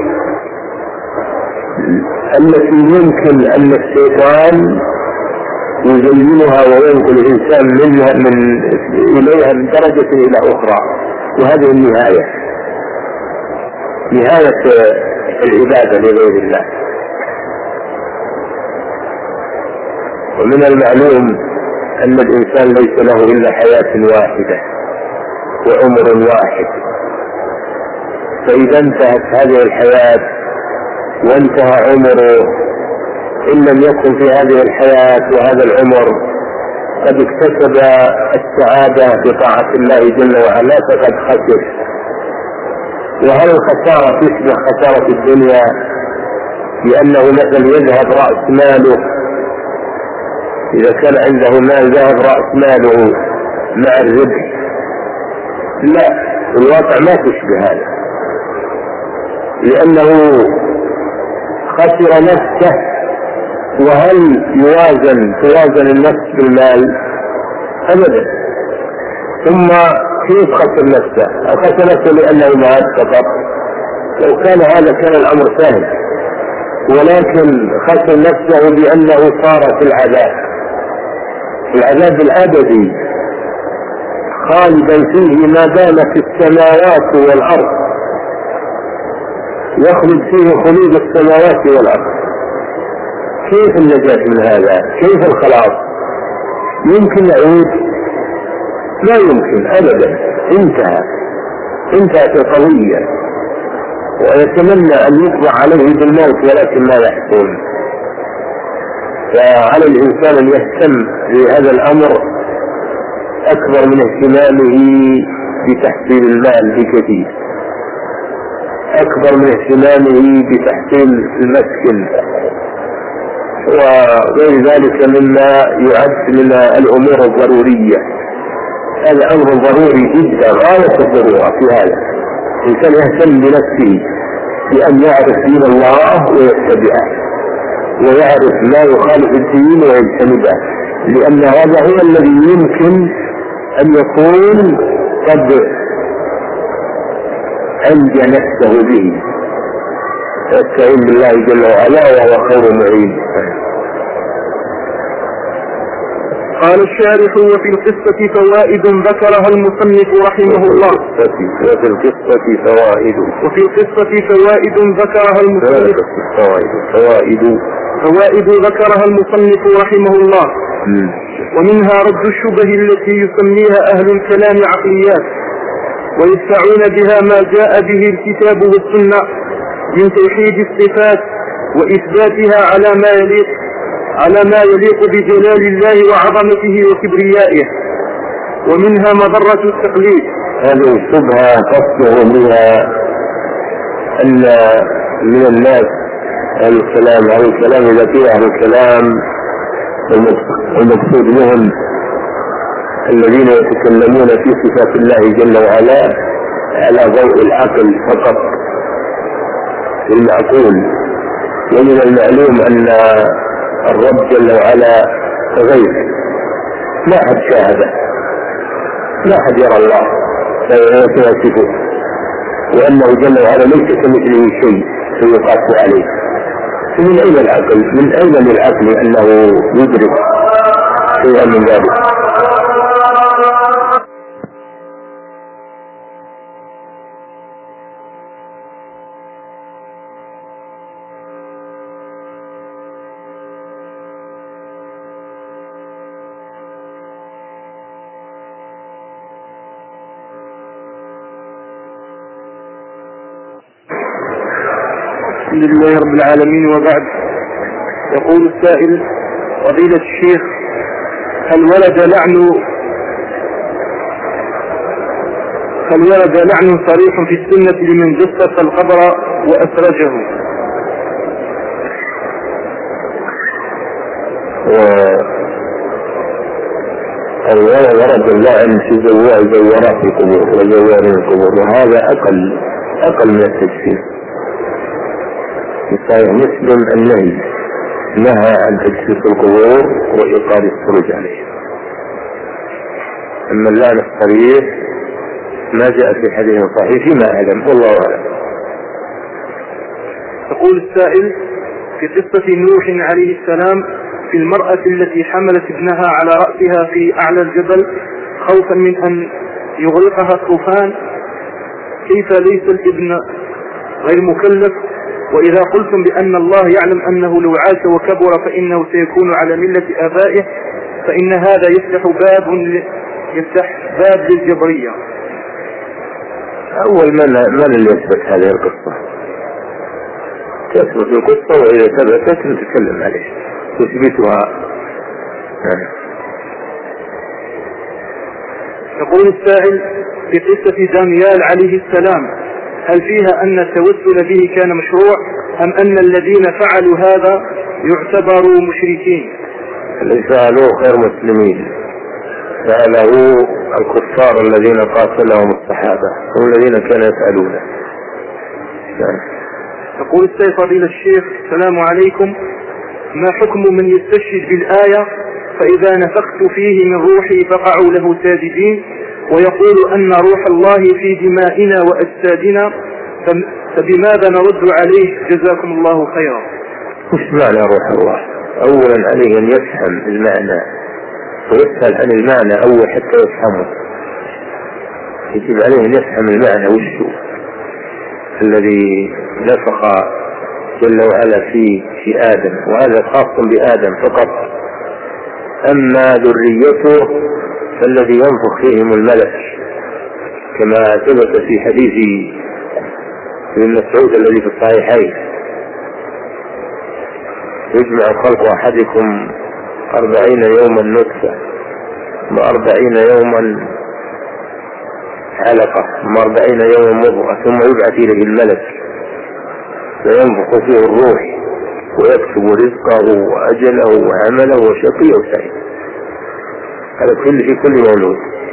التي يمكن أن الشيطان يزينها وينقل الإنسان منها من إليها من درجة إلى أخرى، وهذه النهاية، نهاية العبادة لغير الله. ومن المعلوم أن الإنسان ليس له إلا حياة واحدة وعمر واحد، فإذا انتهت هذه الحياة وانتهى عمره إن لم يكن في هذه الحياة وهذا العمر قد اكتسب السعادة بطاعة الله جل وعلا فقد خسر. وهل الخسارة تشبه خسارة الدنيا لأنه مثلا يذهب رأس ماله؟ إذا كان عنده مال ذهب رأس ماله مع الربح؟ لا، الواقع ما تشبه هذا، لأنه خسر نفسه. وهل يوازن توازن النفس بالمال؟ أبدا. ثم كيف خسر نفسه؟ خسر نفسه لأنه مات فقط؟ لو كان هذا كان الأمر سهل، ولكن خسر نفسه بأنه صار في العذاب، العذاب الأبدي خالدا فيه ما دامت السماوات والأرض، يخلد فيه خلود السماوات والأرض. كيف النجاة من هذا؟ كيف الخلاص؟ يمكن يعود؟ لا يمكن أبدا، انتهى انتهت القضية. ويتمنى أن يقضى عليه بالموت ولكن ما يحصل. فعلى الإنسان أن يهتم بهذا الأمر أكبر من اهتمامه بتحصيل المال بكثير، أكبر من اهتمامه بتحصيل المسكن وغير ذلك مما يعد من الأمور الضرورية. هذا أمر ضروري جدا، غاية الضرورة في هذا. الإنسان يهتم بنفسه بأن يعرف دين الله ويتبعه، ويعرف ما يخالف الدين ويجتنبه، لأن هذا هو الذي يمكن أن يكون قد أنجى نفسه به. واستعين بالله جل وعلا وهو خير معين. قال الشارح: وفي القصة فوائد ذكرها المصنف رحمه الله. وفي القصة فوائد وفي القصة فوائد ذكرها المصنف فوائد فوائد فوائد ذكرها المصنف رحمه الله. م. ومنها رد الشبه التي يسميها أهل الكلام عقليات، ويدفعون بها ما جاء به الكتاب والسنة من توحيد الصفات وإثباتها على ما يليق على ما يليق بجلال الله وعظمته وكبريائه. ومنها مضرة التقليد. هذه الشبهة تصدر بها أن من الناس أهل الكلام أهل الكلام إذا في أهل الكلام المقصود بهم الذين يتكلمون في صفات الله جل وعلا على ضوء العقل فقط، المعقول. ومن المعلوم أن الرب جل وعلا غيب، لا أحد شاهده، لا أحد يرى الله فيصفه، وأنه جل وعلا ليس كمثله شيء فيقاس عليه. فمن أين العقل؟ من أين للعقل أنه يدرك شيئا من ذلك؟ الحمد لله رب العالمين، وبعد. يقول السائل: فضيلة الشيخ، هل ورد لعن هل ورد لعن صريح في السنة لمن جسس القبر وأسرجه؟ ورد اللعن في زوارات القبور وزوار القبور، وهذا أقل أقل من التجسيس. صحيح مسلم النهي نهى عن تجسيس القبور وإيقاد السروج عليه. أما اللعن الصريح ما جاء في حديث صحيح فيما أعلم، والله أعلم. يقول السائل: في قصة نوح عليه السلام في المرأة التي حملت ابنها على رأسها في أعلى الجبل خوفا من أن يغرقها الطوفان، كيف ليس الابن غير مكلف؟ وإذا قلتم بأن الله يعلم أنه لو عاش وكبر فإنه سيكون على ملة آبائه، فإن هذا يفتح باب يفتح باب للجبرية. أول من من اللي يثبت هذه القصة؟ تثبت القصة، وإذا ثبتت نتكلم عليه تثبتها. يقول السائل: في قصة دانيال عليه السلام هل فيها أن التوسل به كان مشروع أم أن الذين فعلوا هذا يعتبروا مشركين؟ اللي فعلوه غير مسلمين، فعله الكفار الذين قاتلهم الصحابة هم الذين كانوا يفعلونه. يقول السيد فضيلة الشيخ: السلام عليكم، ما حكم من يستشهد بالآية فإذا نفخت فيه من روحي فقعوا له ساجدين، ويقول أن روح الله في دمائنا وأجسادنا، فبماذا نرد عليه جزاكم الله خيرا؟ مش معنى روح الله؟ أولا عليه أن يفهم المعنى ويسأل عن المعنى أول حتى يفهمه. يجب عليه أن يفهم المعنى وشو الذي نفخ جل وعلا في في آدم، وهذا خاص بآدم فقط. أما ذريته فالذي ينفخ فيهم الملك، كما ثبت في حديث ابن مسعود الذي في الصحيحين: يجمع خلق أحدكم أربعين يوما نطفة، وأربعين يوما علقة، وأربعين يوما مضغة، ثم يبعث إليه الملك فينفخ فيه الروح ويكتب رزقه وأجله وعمله وشقي أو سعيد. هذا كل في كل مولود.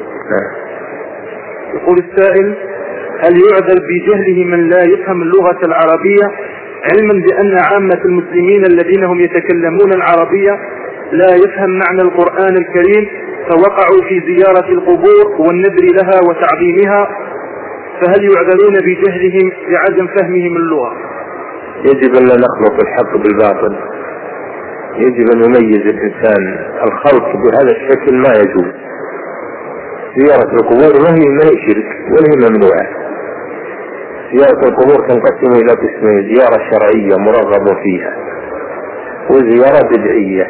يقول السائل: هل يعذر بجهله من لا يفهم اللغة العربية، علما بأن عامة المسلمين الذين هم يتكلمون العربية لا يفهم معنى القرآن الكريم، فوقعوا في زيارة القبور والنذر لها وتعظيمها، فهل يعذرون بجهلهم لعدم فهمهم اللغة؟ يجب أن لا نخلط الحق بالباطل، يجب أن يميز الإنسان. الخلط بهذا الشكل ما يجوز. زيارة القبور ما هي ما هي شرك ولا هي ممنوعة. زيارة القبور تنقسم إلى قسمين: زيارة شرعية مرغب فيها، وزيارة بدعية.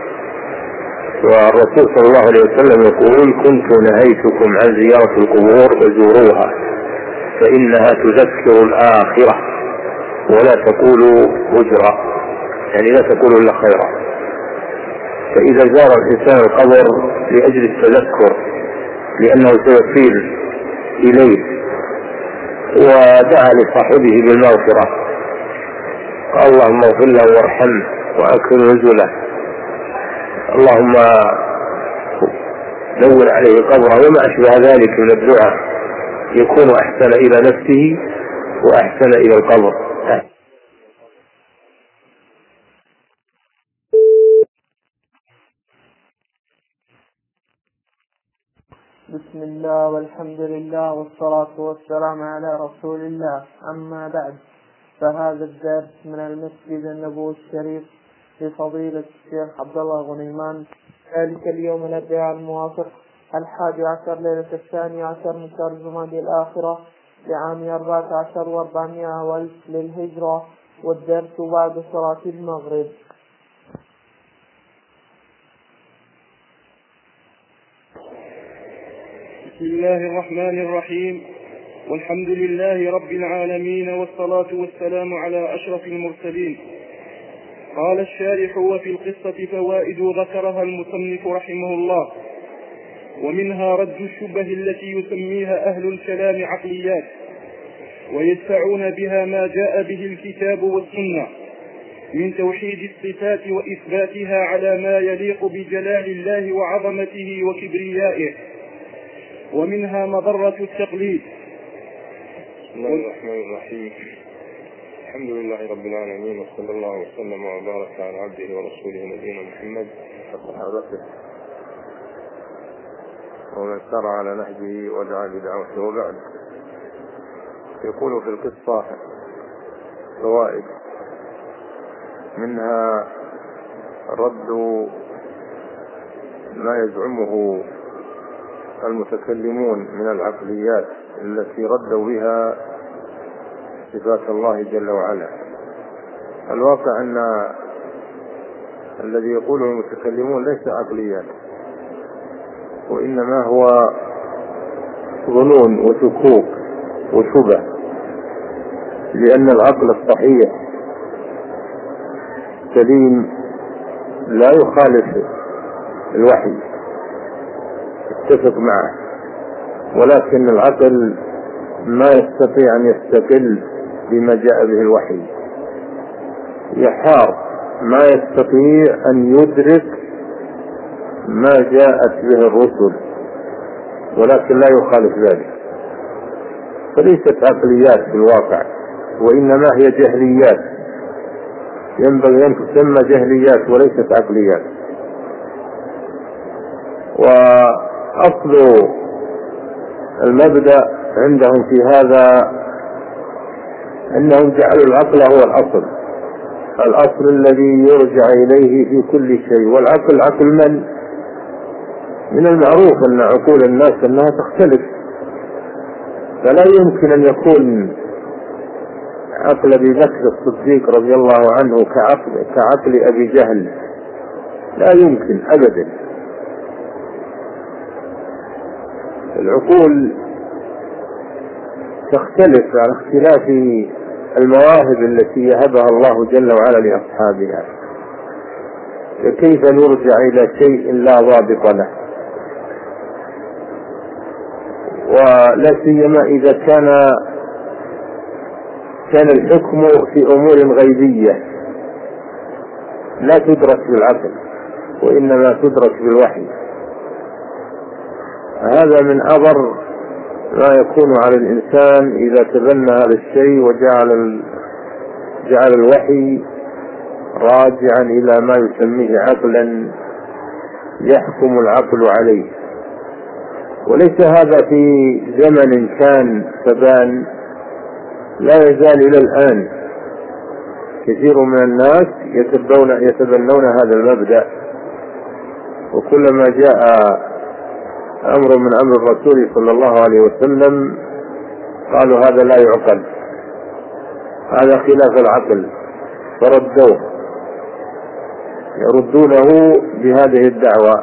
والرسول صلى الله عليه وسلم يقول: كنت نهيتكم عن زيارة القبور فزوروها فإنها تذكر الآخرة ولا تقولوا هجرة، يعني لا تقولوا إلا خيرا. فإذا زار الإنسان القبر لأجل التذكر لأنه سيصير إليه ودعا لصاحبه بالمغفرة، قال: اللهم اغفر له وارحمه وأكرم نزله، اللهم نور عليه قبره، وما أشبه ذلك من الدعاء، يكون أحسن إلى نفسه وأحسن إلى القبر. بسم الله والحمد لله والصلاة والسلام على رسول الله، أما بعد، فهذا الدرس من المسجد النبوي الشريف لفضيلة الشيخ عبد الله غنيمان، ذلك اليوم الأربعاء الموافق الحادي عشر ليلة الثاني عشر من شهر جمادى الآخرة لعام أربعة عشر وأربعمائة والف للهجرة، والدرس بعد صلاة المغرب. بسم الله الرحمن الرحيم، والحمد لله رب العالمين، والصلاة والسلام على أشرف المرسلين. قال الشارح: وفي القصة فوائد ذكرها المصنف رحمه الله، ومنها رد الشبه التي يسميها أهل الكلام عقليات، ويدفعون بها ما جاء به الكتاب والسنة من توحيد الصفات وإثباتها على ما يليق بجلال الله وعظمته وكبريائه. ومنها مضرة التقليد. بسم الله الرحمن الرحيم، الحمد لله رب العالمين، وصلى الله وسلم وبارك على عبده ورسوله نبينا محمد وصحابته ومن سار على نهجه ودعا بدعوته. وبعد، يقول في القصة فوائد، منها رد ما يزعمه المتكلمون من العقليات التي ردوا بها صفات الله جل وعلا. الواقع أن الذي يقوله المتكلمون ليس عقليات، وإنما هو ظنون وشكوك وشبه، لأن العقل الصحيح سليم لا يخالف الوحي، اتفق معه ولكن العقل ما يستطيع أن يستقل بما جاء به الوحي، يحار، ما يستطيع أن يدرك ما جاءت به الرسل، ولكن لا يخالف ذلك. فليست عقليات في الواقع، وإنما هي جهليات، ينبغي أن تسمى جهليات وليست عقليات. وأصل المبدأ عندهم في هذا أنهم جعلوا العقل هو الأصل، الأصل الذي يرجع إليه في كل شيء. والعقل عقل من؟ من المعروف أن عقول الناس أنها تختلف، فلا يمكن أن يكون عقل أبي بكر الصديق رضي الله عنه كعقل, كعقل أبي جهل، لا يمكن أبدا. العقول تختلف على اختلاف المواهب التي يهبها الله جل وعلا لأصحابها، فكيف نرجع إلى شيء لا ضابط له؟ ولا سيما إذا كان كان الحكم في أمور غيبية لا تدرك بالعقل وإنما تدرك بالوحي. هذا من أضر ما يكون على الإنسان إذا تبنى هذا الشيء وجعل جعل الوحي راجعا إلى ما يسميه عقلا يحكم العقل عليه. وليس هذا في زمن كان فبان، لا يزال إلى الآن كثير من الناس يتبنون, يتبنون هذا المبدأ، وكلما جاء أمر من أمر الرسول صلى الله عليه وسلم قالوا هذا لا يعقل، هذا خلاف العقل، فردوه، يردونه بهذه الدعوة.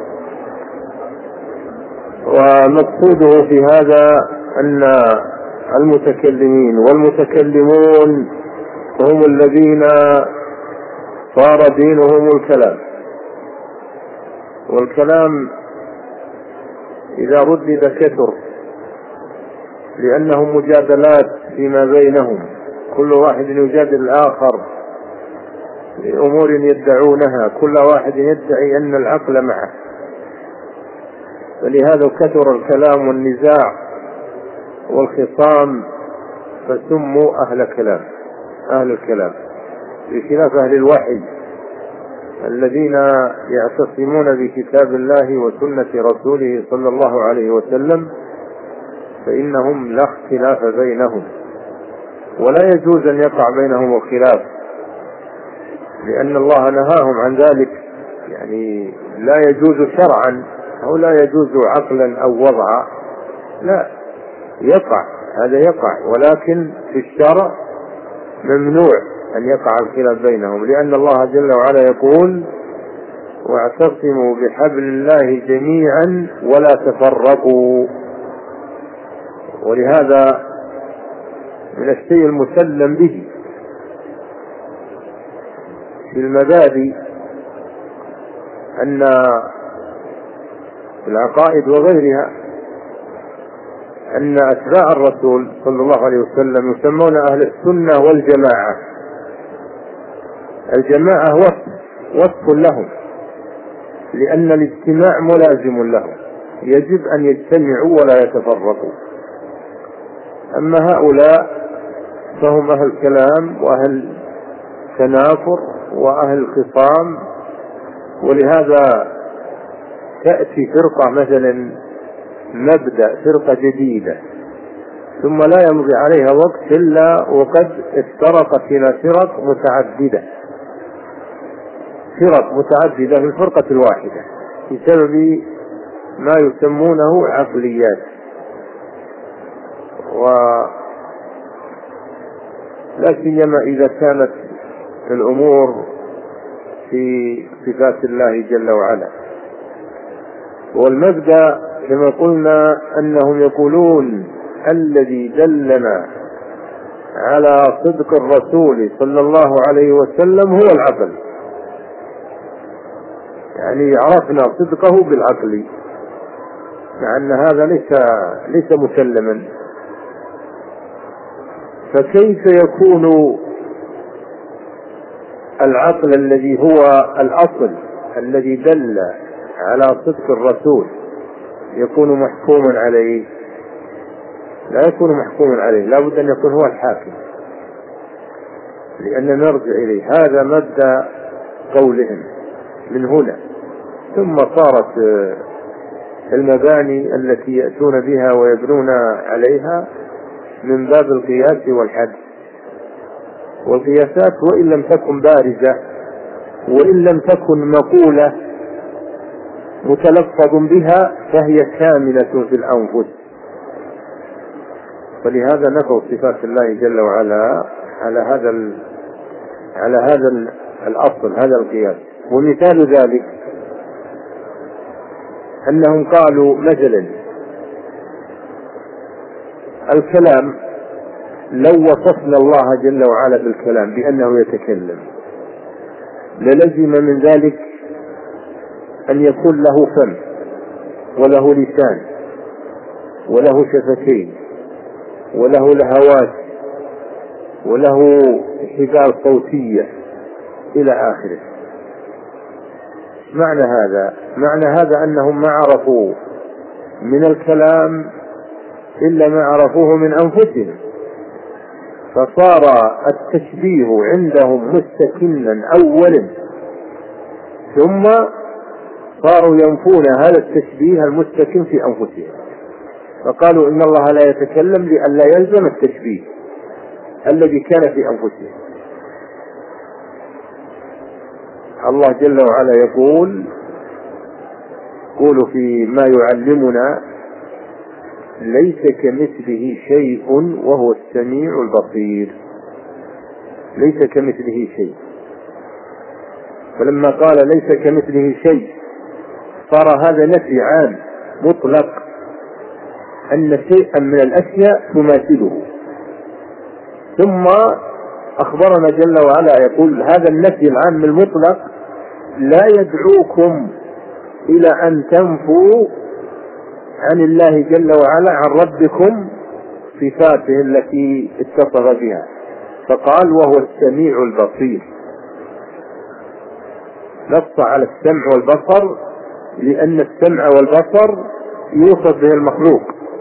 ومقصوده في هذا أن المتكلمين والمتكلمون هم الذين صار دينهم الكلام، والكلام إذا ردد كثر لأنهم مجادلات فيما بينهم، كل واحد يجادل الآخر لأمور يدعونها، كل واحد يدعي أن العقل معه، فلهذا كثر الكلام والنزاع والخصام، فسموا أهل كلام، أهل الكلام، بخلاف أهل الوحي الذين يعتصمون بكتاب الله وسنة رسوله صلى الله عليه وسلم، فإنهم لا اختلاف بينهم، ولا يجوز أن يقع بينهم الخلاف، لأن الله نهاهم عن ذلك. يعني لا يجوز شرعا أو لا يجوز عقلا أو وضعا، لا، يقع، هذا يقع، ولكن في الشرع ممنوع أن يقع الخلاف بينهم، لأن الله جل وعلا يقول واعتصموا بحبل الله جميعا ولا تفرقوا. ولهذا من الشيء المسلم به في المبادئ أن العقائد وغيرها أن أتباع الرسول صلى الله عليه وسلم يسمون أهل السنة والجماعة. الجماعة وصف وصف لهم، لأن الاجتماع ملازم لهم، يجب أن يجتمعوا ولا يتفرقوا. أما هؤلاء فهم أهل كلام وأهل تنافر وأهل خصام، ولهذا تأتي فرقة مثلا مبدأ فرقة جديدة ثم لا يمضي عليها وقت إلا وقد افترقت إلى فرق متعددة، فرق متعددة في الفرقة الواحدة بسبب ما يسمونه عقليات. ولا سيما إذا كانت الأمور في صفات الله جل وعلا. والمبدأ كما قلنا أنهم يقولون الذي دلنا على صدق الرسول صلى الله عليه وسلم هو العقل، يعني عرفنا صدقه بالعقل، مع أن هذا ليس ليس مسلما. فكيف يكون العقل الذي هو الأصل الذي دل على صدق الرسول يكون محكوما عليه؟ لا يكون محكوما عليه، لا بد أن يكون هو الحاكم، لأن نرجع إليه. هذا مبدأ قولهم من هنا، ثم صارت المباني التي يأتون بها ويبنون عليها من باب القياس والحد. والقياسات وإن لم تكن بارزة وإن لم تكن مقولة متلفظ بها فهي كاملة في الأنفس. ولهذا نفوا صفات الله جل وعلا على هذا على هذا الأصل، هذا القياس. ومثال ذلك أنهم قالوا مثلا الكلام، لو وصفنا الله جل وعلا بالكلام بأنه يتكلم للزم من ذلك أن يكون له فم وله لسان وله شفتين وله لهوات وله حبال صوتية إلى آخره. معنى هذا معنى هذا أنهم ما عرفوا من الكلام إلا ما عرفوه من أنفسهم، فصار التشبيه عندهم مستكنا أولا، ثم صاروا ينفون هذا التشبيه المستكن في أنفسهم، فقالوا إن الله لا يتكلم لئلا يلزم التشبيه الذي كان في أنفسهم. الله جل وعلا يقول قولوا في ما يعلمنا ليس كمثله شيء وهو السميع البصير. ليس كمثله شيء، فلما قال ليس كمثله شيء صار هذا نفي عام مطلق أن شيئا من الأشياء تماثله. ثم أخبرنا جل وعلا يقول هذا النفي العام المطلق لا يدعوكم إلى أن تنفوا عن الله جل وعلا عن ربكم صفاته التي اتصف بها، فقال وهو السميع البصير. نص على السمع والبصر لأن السمع والبصر يوصف به المخلوق،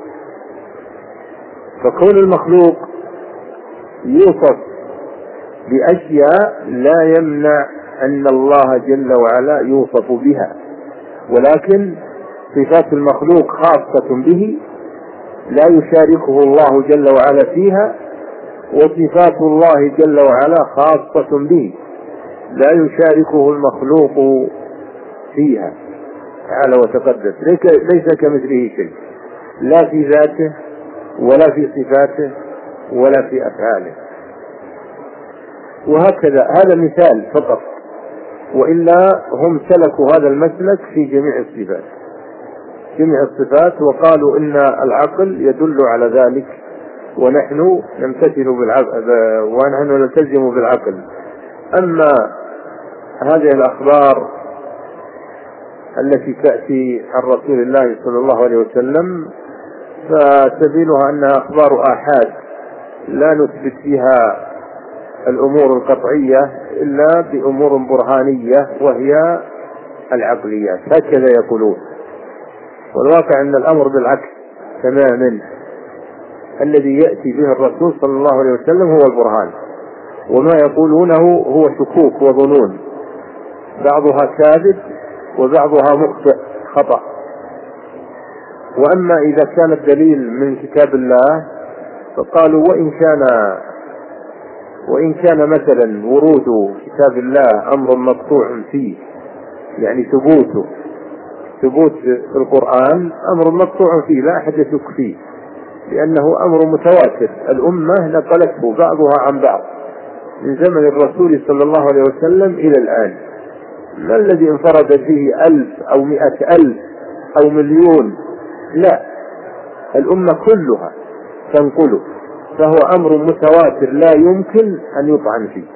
فكون المخلوق يوصف بأشياء لا يمنع أن الله جل وعلا يوصف بها، ولكن صفات المخلوق خاصة به لا يشاركه الله جل وعلا فيها، وصفات الله جل وعلا خاصة به لا يشاركه المخلوق فيها تعالى وتقدس. ليس كمثله شيء لا في ذاته ولا في صفاته ولا في أفعاله. وهكذا هذا مثال فقط، وإلا هم سلكوا هذا المسلك في جميع الصفات جميع الصفات وقالوا إن العقل يدل على ذلك، ونحن نمتثل بالعقل ونحن نلتزم بالعقل. أما هذه الأخبار التي تأتي عن رسول الله صلى الله عليه وسلم فسبيلها أنها أخبار آحاد لا نثبت فيها الأمور القطعية إلا بأمور برهانية وهي العقليات، هكذا يقولون. والواقع أن الأمر بالعكس تماما، الذي يأتي به الرسول صلى الله عليه وسلم هو البرهان، وما يقولونه هو شكوك وظنون، بعضها كاذب وبعضها مخطئ خطأ. وأما إذا كان الدليل من كتاب الله فقالوا وإن كان وإن كان مثلا ورود كتاب الله أمر مقطوع فيه، يعني ثبوته ثبوت القرآن أمر مقطوع فيه لا أحد يشك فيه، لأنه أمر متواتر، الأمة نقلته بعضها عن بعض من زمن الرسول صلى الله عليه وسلم إلى الآن. ما الذي انفرد فيه ألف أو مئة ألف أو مليون؟ لا، الأمة كلها تنقله، فهو أمر متواتر لا يمكن أن يطعن فيه.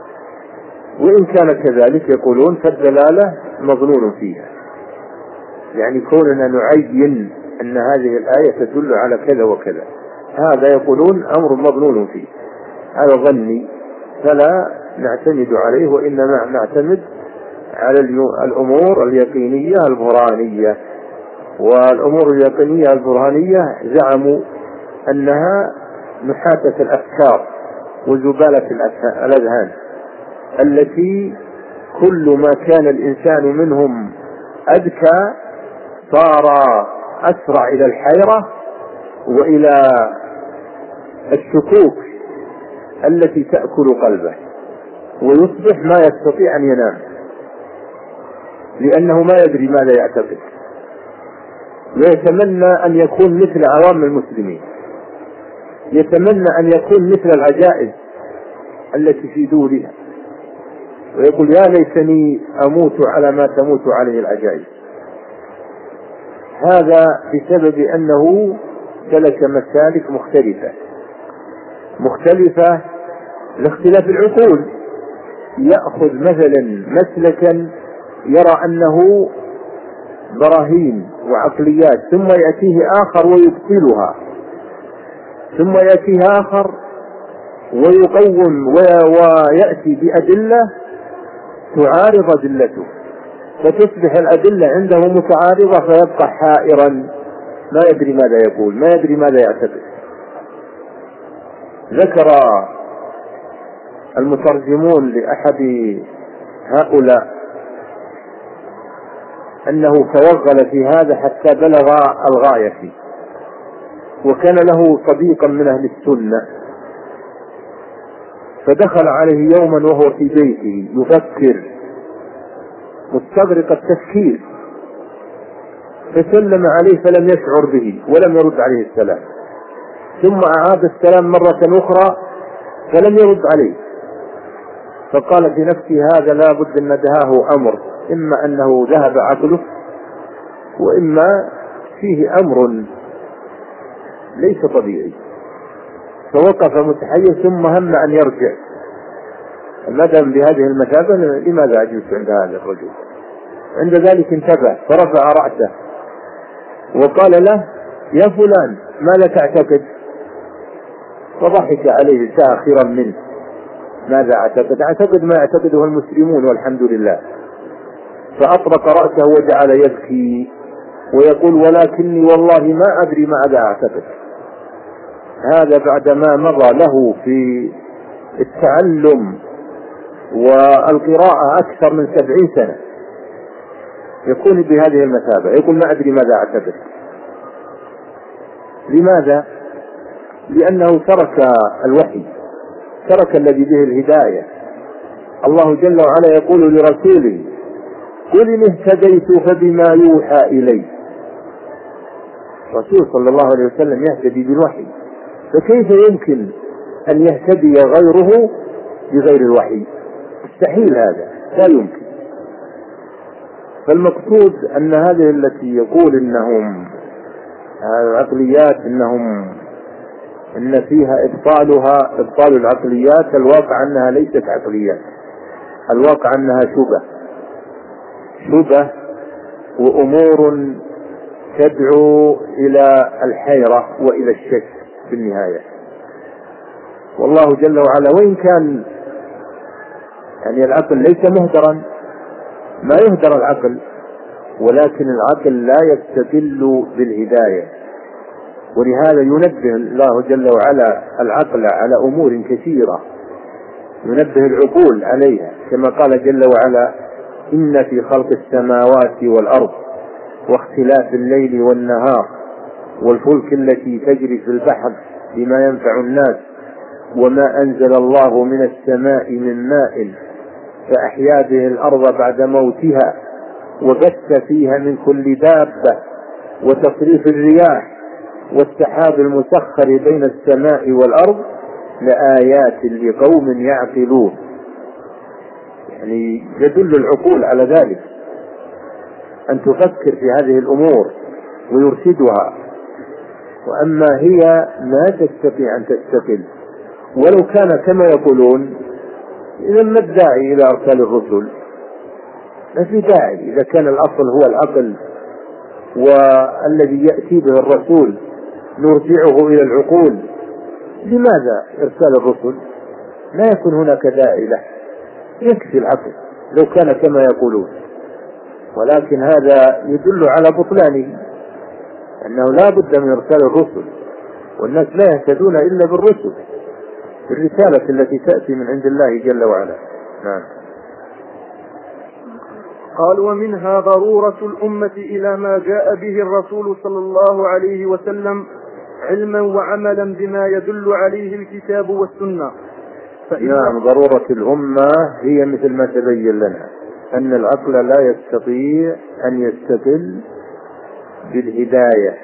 وإن كان كذلك يقولون فالدلالة مظنون فيها، يعني كوننا نعين أن هذه الآية تدل على كذا وكذا، هذا يقولون أمر مظنون فيه، هذا ظني فلا نعتمد عليه، وإنما نعتمد على الأمور اليقينية البرهانية. والأمور اليقينية البرهانية زعموا أنها محاكاة الأفكار وزبالة الأذهان التي كل ما كان الإنسان منهم أذكى صار أسرع إلى الحيرة وإلى الشكوك التي تأكل قلبه، ويصبح ما يستطيع أن ينام لأنه ما يدري ماذا يعتقد، ويتمنى أن يكون مثل عوام المسلمين، يتمنى أن يكون مثل العجائز التي في دورها، ويقول يا ليتني أموت على ما تموت عليه العجائز. هذا بسبب أنه سلك مسالك مختلفة مختلفة لاختلاف العقول. يأخذ مثلا مسلكا يرى أنه براهين وعقليات، ثم يأتيه آخر ويبطلها، ثم يأتيه آخر ويقوم ويأتي بأدلة تعارض أدلته، فتصبح الأدلة عنده متعارضة، فيبقى حائرا ما يدري ماذا يقول، ما يدري ماذا يعتقد. ذكر المترجمون لأحد هؤلاء أنه توغل في هذا حتى بلغ الغاية فيه، وكان له صديقا من أهل السنة، فدخل عليه يوما وهو في بيته يفكر مستغرق التفكير، فسلم عليه فلم يشعر به ولم يرد عليه السلام، ثم أعاد السلام مرة أخرى فلم يرد عليه، فقال في نفسه هذا لا بد أن ندهاه أمر، إما أنه ذهب عقله وإما فيه أمر ليس طبيعي. فوقف متحيز ثم هم أن يرجع، مدام بهذه المثابة لماذا أجلس عند هذا الرجل؟ عند ذلك انتبه فرفع رأسه وقال له يا فلان ماذا تعتقد؟ فضحك عليه ساخرا منه. ماذا اعتقد؟ اعتقد ما يعتقده المسلمون والحمد لله. فأطرق رأسه وجعل يبكي ويقول ولكني والله ما أدري ماذا أعتقد. هذا بعدما مضى له في التعلم والقراءة أكثر من سبعين سنة، يكون بهذه المثابة، يقول ما أدري ماذا أعتقد. لماذا؟ لأنه ترك الوحي، ترك الذي به الهداية. الله جل وعلا يقول لرسوله قل إن اهتديت فبما يوحى إلي. رسول صلى الله عليه وسلم يهتدي بالوحي، فكيف يمكن أن يهتدي غيره بغير الوحي؟ مستحيل، هذا لا يمكن. فالمقصود أن هذه التي يقول إنهم العقليات إنهم إن فيها إبطالها إبطال العقليات، الواقع أنها ليست عقليات، الواقع أنها شبه شبه وأمور تدعو إلى الحيرة وإلى الشك في النهاية. والله جل وعلا وإن كان يعني العقل ليس مهدرا، ما يهدر العقل، ولكن العقل لا يستدل بالهداية، ولهذا ينبه الله جل وعلا العقل على أمور كثيرة، ينبه العقول عليها، كما قال جل وعلا إن في خلق السماوات والأرض واختلاف الليل والنهار والفلك التي تجري في البحر بما ينفع الناس وما أنزل الله من السماء من ماء فأحيا به الأرض بعد موتها وبث فيها من كل دابة وتصريف الرياح والسحاب المسخر بين السماء والأرض لآيات لقوم يعقلون. يعني يدل العقول على ذلك، أن تفكر في هذه الأمور ويرشدها، وأما هي ما تستطيع أن تستقل، ولو كان كما يقولون إذا ما الداعي إلى أرسال الرسل؟ ما في داعي إذا كان الأصل هو العقل والذي يأتي به الرسول نرجعه إلى العقول. لماذا إرسال الرسل؟ لا يكون هناك داعي له، يكفي العقل لو كان كما يقولون، ولكن هذا يدل على بطلانه، أنه لا بد من إرسال الرسل، والناس لا يهتدون إلا بالرسل، بالرسالة التي تأتي من عند الله جل وعلا. نعم. قال: ومنها ضرورة الأمة إلى ما جاء به الرسول صلى الله عليه وسلم علما وعملا بما يدل عليه الكتاب والسنة. نعم، ضرورة الأمة هي مثل ما تبين لنا أن العقل لا يستطيع أن يستقل بالهداية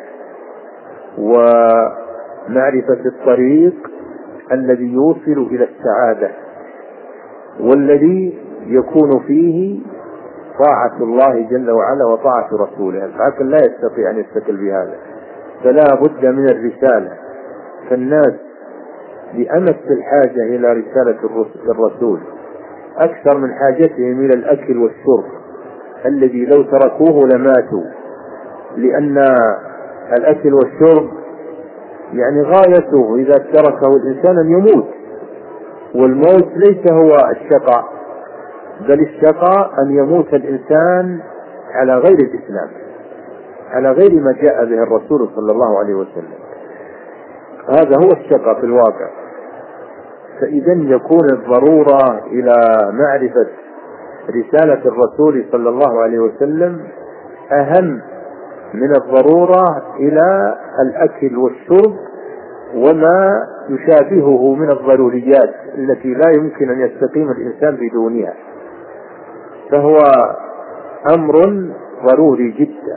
ومعرفة الطريق الذي يوصل إلى السعادة والذي يكون فيه طاعة الله جل وعلا وطاعة رسوله. العقل لا يستطيع أن يستقل بهذا، فلا بد من الرسالة. فالناس بأمس الحاجة إلى رسالة الرسول أكثر من حاجتهم إلى الأكل والشرب الذي لو تركوه لماتوا، لأن الأكل والشرب يعني غايته إذا تركه الإنسان أن يموت، والموت ليس هو الشقاء، بل الشقاء أن يموت الإنسان على غير الإسلام، على غير ما جاء به الرسول صلى الله عليه وسلم. هذا هو الشقاء في الواقع. فإذا يكون الضرورة إلى معرفة رسالة الرسول صلى الله عليه وسلم أهم من الضرورة إلى الأكل والشرب وما يشابهه من الضروريات التي لا يمكن أن يستقيم الإنسان بدونها. فهو أمر ضروري جدا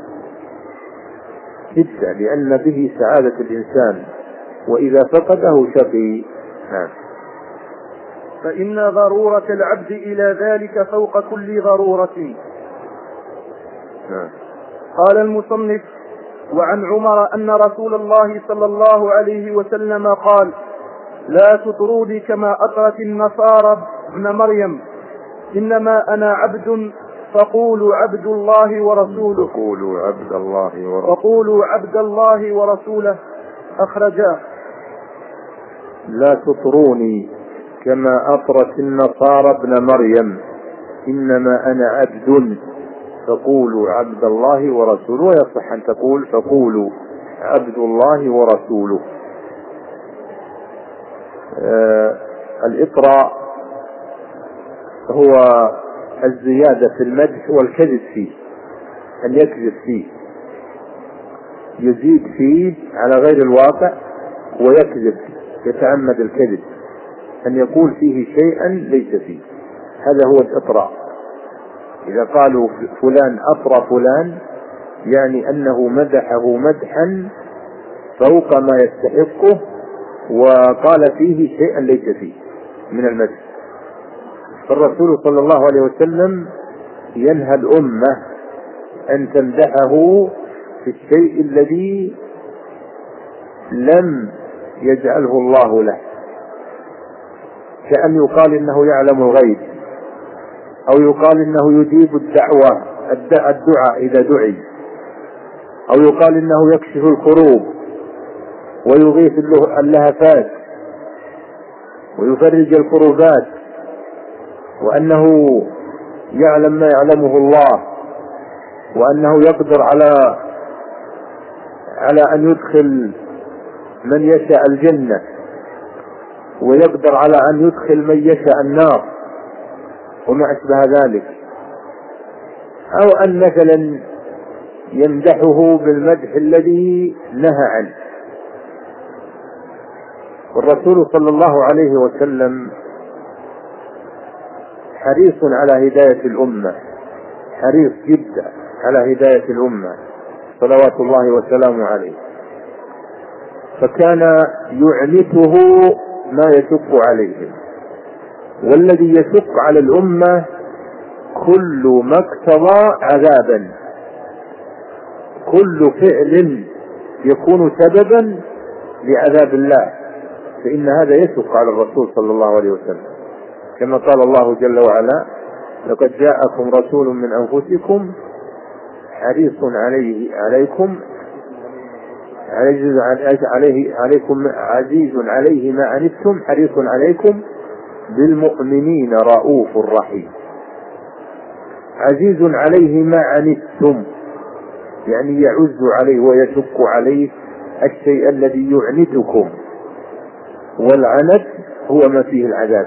جدا، لأن به سعادة الإنسان، وإذا فقده شقي. نعم. فإن ضرورة العبد إلى ذلك فوق كل ضرورة. نعم. قال المصنف: وعن عمر أن رسول الله صلى الله عليه وسلم قال: لا تطروني كما أطرت النصارى ابن مريم، إنما أنا عبد فقولوا عبد الله ورسوله. فقولوا عبد الله ورسوله. فقولوا عبد الله ورسوله. أخرجاه. لا تطروني كما أطرت النصارى ابن مريم، إنما أنا عبد فقولوا عبد الله ورسوله. ويصح أن تقول فقولوا عبد الله ورسوله. آه الإطراء هو الزيادة في المدح والكذب فيه، أن يكذب فيه، يزيد فيه على غير الواقع ويكذب، يتعمد الكذب، أن يقول فيه شيئا ليس فيه. هذا هو الإطراء. إذا قالوا فلان أطرى فلان يعني أنه مدحه مدحا فوق ما يستحقه وقال فيه شيئا ليس فيه من المدح. فالرسول صلى الله عليه وسلم ينهى الأمة أن تمدحه في الشيء الذي لم يجعله الله له، كأن يقال إنه يعلم الغيب، أو يقال إنه يجيب الدعوة الدعاء إذا دعي، أو يقال إنه يكشف الكروب ويغيث اللهفات ويفرج الكروبات، وأنه يعلم ما يعلمه الله، وأنه يقدر على على أن يدخل من يشاء الجنة، ويقدر على أن يدخل من يشاء النار، وما أشبه ذلك. أو أن مثلا يمدحه بالمدح الذي نهى عنه. والرسول صلى الله عليه وسلم حريص على هداية الأمة، حريص جدا على هداية الأمة صلوات الله وسلامه عليه، فكان يعنته ما يشق عليهم. والذي يشق على الأمة كل ما اقتضى عذابا، كل فعل يكون سببا لعذاب الله، فإن هذا يشق على الرسول صلى الله عليه وسلم، كما قال الله جل وعلا: لقد جاءكم رسول من أنفسكم حريص عليه عليكم عزيز عليه عليكم عزيز عليه ما عنتم حريص عليكم بالمؤمنين رؤوف رحيم. عزيز عليه ما عنتم يعني يعز عليه ويشق عليه الشيء الذي يعنتكم، والعنت هو ما فيه العذاب.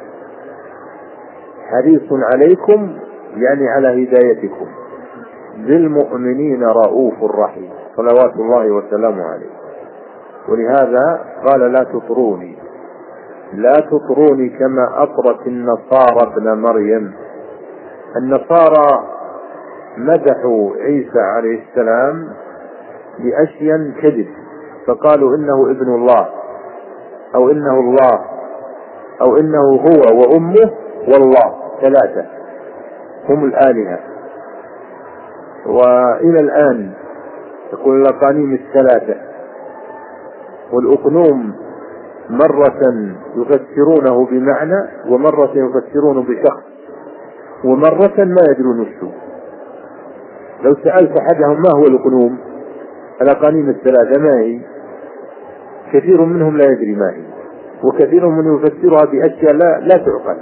حريص عليكم يعني على هدايتكم، بالمؤمنين رؤوف رحيم صلوات الله وسلامه عليه. ولهذا قال لا تطروني لا تطروني كما أطرت النصارى ابن مريم. النصارى مدحوا عيسى عليه السلام بأشياء كذب، فقالوا إنه ابن الله أو إنه الله أو إنه هو وأمه والله ثلاثة هم الآلهة. وإلى الآن تقول الأقانيم الثلاثة، والأقنوم مرة يفسرونه بمعنى ومرة يفسرونه بشخص ومرة ما يدرون الشو. لو سألت أحدهم ما هو الأقنوم الأقانيم الثلاثة ما هي، كثير منهم لا يدري ما هي، وكثير من يفسرها بأشياء لا, لا تعقل.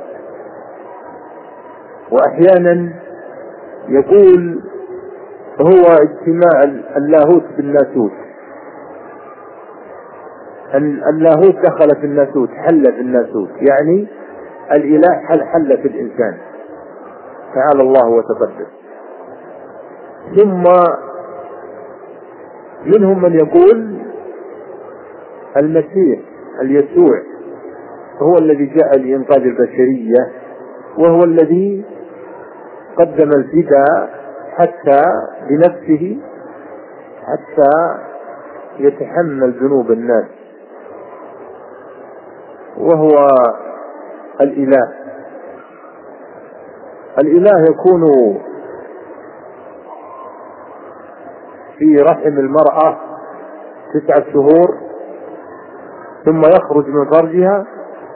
وأحيانا يقول هو اجتماع اللاهوت بالناسوت، اللاهوت دخل في الناسوت حل في الناسوت، يعني الإله حل, حل في الإنسان تعالى الله وتقدس. ثم منهم من يقول المسيح اليسوع هو الذي جاء لإنقاذ البشرية، وهو الذي قدم الفداء حتى بنفسه حتى يتحمل ذنوب الناس، وهو الإله. الإله يكون في رحم المرأة تسعة شهور ثم يخرج من فرجها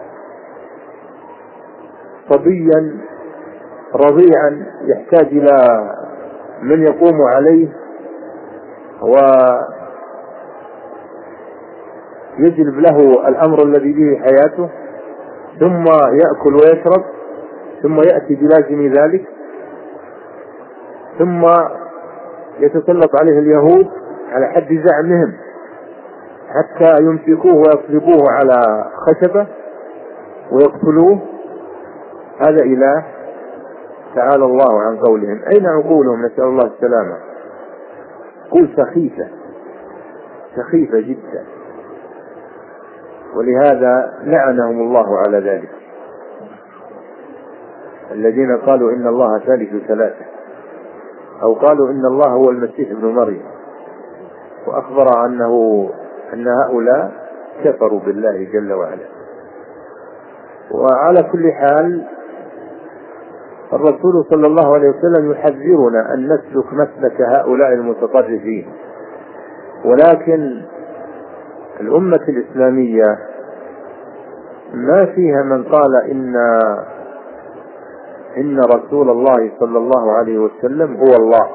صبيا رضيعا يحتاج إلى من يقوم عليه ويجلب له الأمر الذي به حياته، ثم يأكل ويشرب، ثم يأتي بلازم ذلك، ثم يتسلط عليه اليهود على حد زعمهم حتى يمسكوه ويصلبوه على خشبة ويقتلوه. هذا إله تعالى الله عن قولهم. أين عقولهم؟ نسأل الله السلامة. قول سخيفة سخيفة جدا، ولهذا لعنهم الله على ذلك، الذين قالوا إن الله ثالث ثلاثة، أو قالوا إن الله هو المسيح ابن مريم، وأخبر أنه أن هؤلاء كفروا بالله جل وعلا. وعلى كل حال الرسول صلى الله عليه وسلم يحذرنا أن نسلك مسلك هؤلاء المتطرفين، ولكن الأمة الإسلامية ما فيها من قال إن إن رسول الله صلى الله عليه وسلم هو الله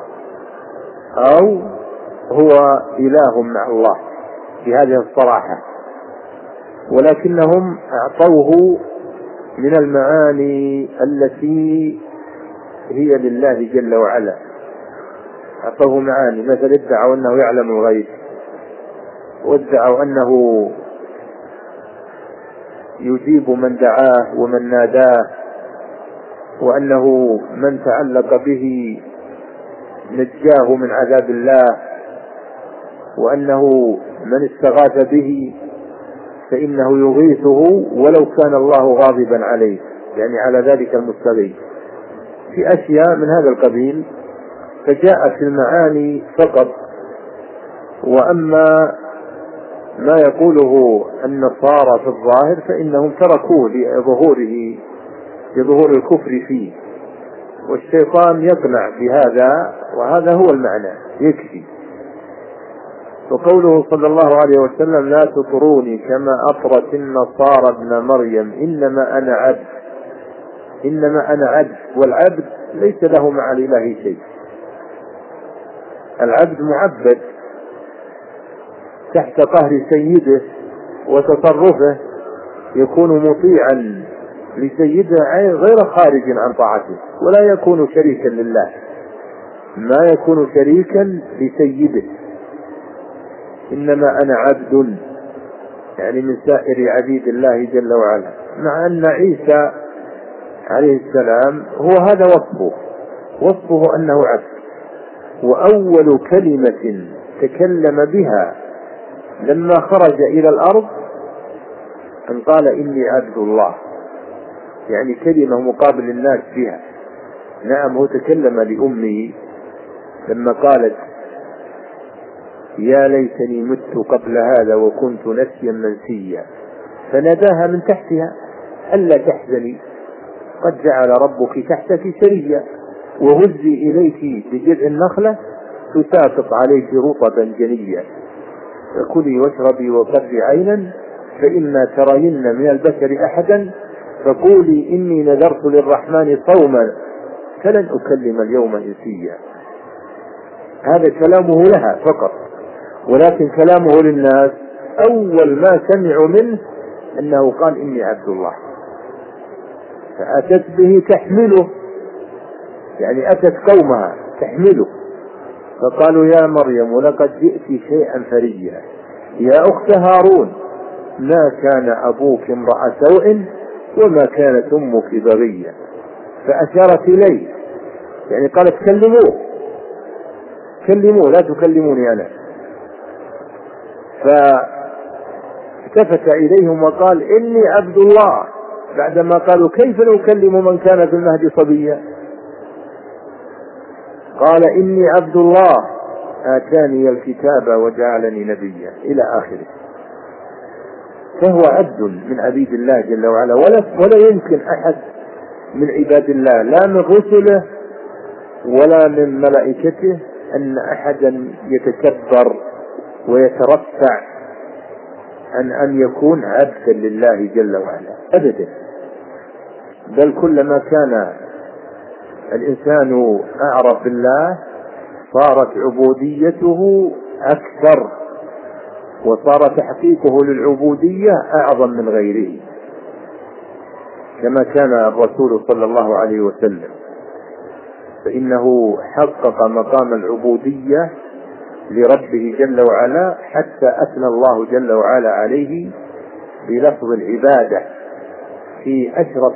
أو هو إله مع الله بهذه الصراحة، ولكنهم أعطوه من المعاني التي هي لله جل وعلا. أعطوه معاني، مثل ادعوا أنه يعلم الغيب، وادعوا أنه يجيب من دعاه ومن ناداه، وأنه من تعلق به نجاه من عذاب الله، وأنه من استغاث به فإنه يغيثه ولو كان الله غاضبا عليه، يعني على ذلك المستغيث، في أشياء من هذا القبيل. فجاءت المعاني فقط، وأما ما يقوله النصارى في الظاهر فإنهم تركوه لظهوره لظهور الكفر فيه، والشيطان يقنع بهذا، وهذا هو المعنى يكفي. وقوله صلى الله عليه وسلم لا تطروني كما أطرت النصارى ابن مريم إنما أنا عبد، إنما أنا عبد، والعبد ليس له مع الإله شيء. العبد معبد تحت قهر سيده وتصرفه، يكون مطيعا لسيده غير خارج عن طاعته، ولا يكون شريكا لله، ما يكون شريكا لسيده. إنما أنا عبد، يعني من سائر عبيد الله جل وعلا. مع أن عيسى عليه السلام هو هذا وصفه، وصفه أنه عبد. وأول كلمة تكلم بها لما خرج إلى الأرض أن قال إني عبد الله، يعني كلمة مقابل الناس فيها. نعم، هو تكلم لأمه لما قالت يا ليتني مت قبل هذا وكنت نسيا منسيا، فناداها من تحتها ألا تحزني قد جعل ربك تحتك سريا، وهزي إليك بجذع النخلة تساقط عليك رطبا جنيا، فكلي واشربي وقري عينا فإما ترين من البشر أحدا فقولي إني نذرت للرحمن صوما فلن أكلم اليوم إنسيا. هذا كلامه لها فقط، ولكن كلامه للناس أول ما سمعوا منه أنه قال إني عبد الله، فأتت به تحمله، يعني أتت قومها تحمله، فقالوا يا مريم لقد جئت شيئا فريا يا أخت هارون ما كان أبوك امرأ سوء وما كانت أمك بغيا، فأشارت إليه، يعني قالت كلموه كلموه لا تكلموني أنا. فالتفت إليهم وقال إني عبد الله، بعدما قالوا كيف نكلم من كان في المهد صبيا، قال إني عبد الله آتاني الكتاب وجعلني نبيا إلى آخره. فهو عبد من عبيد الله جل وعلا، ولا, ولا يمكن أحد من عباد الله لا من رسله ولا من ملائكته أن أحدا يتكبر ويترفع عن أن يكون عبدا لله جل وعلا أبدا، بل كلما كان الإنسان أعرف بالله صارت عبوديته أكثر، وصار تحقيقه للعبودية أعظم من غيره، كما كان الرسول صلى الله عليه وسلم، فإنه حقق مقام العبودية لربه جل وعلا حتى أثنى الله جل وعلا عليه بلفظ العبادة في أشرف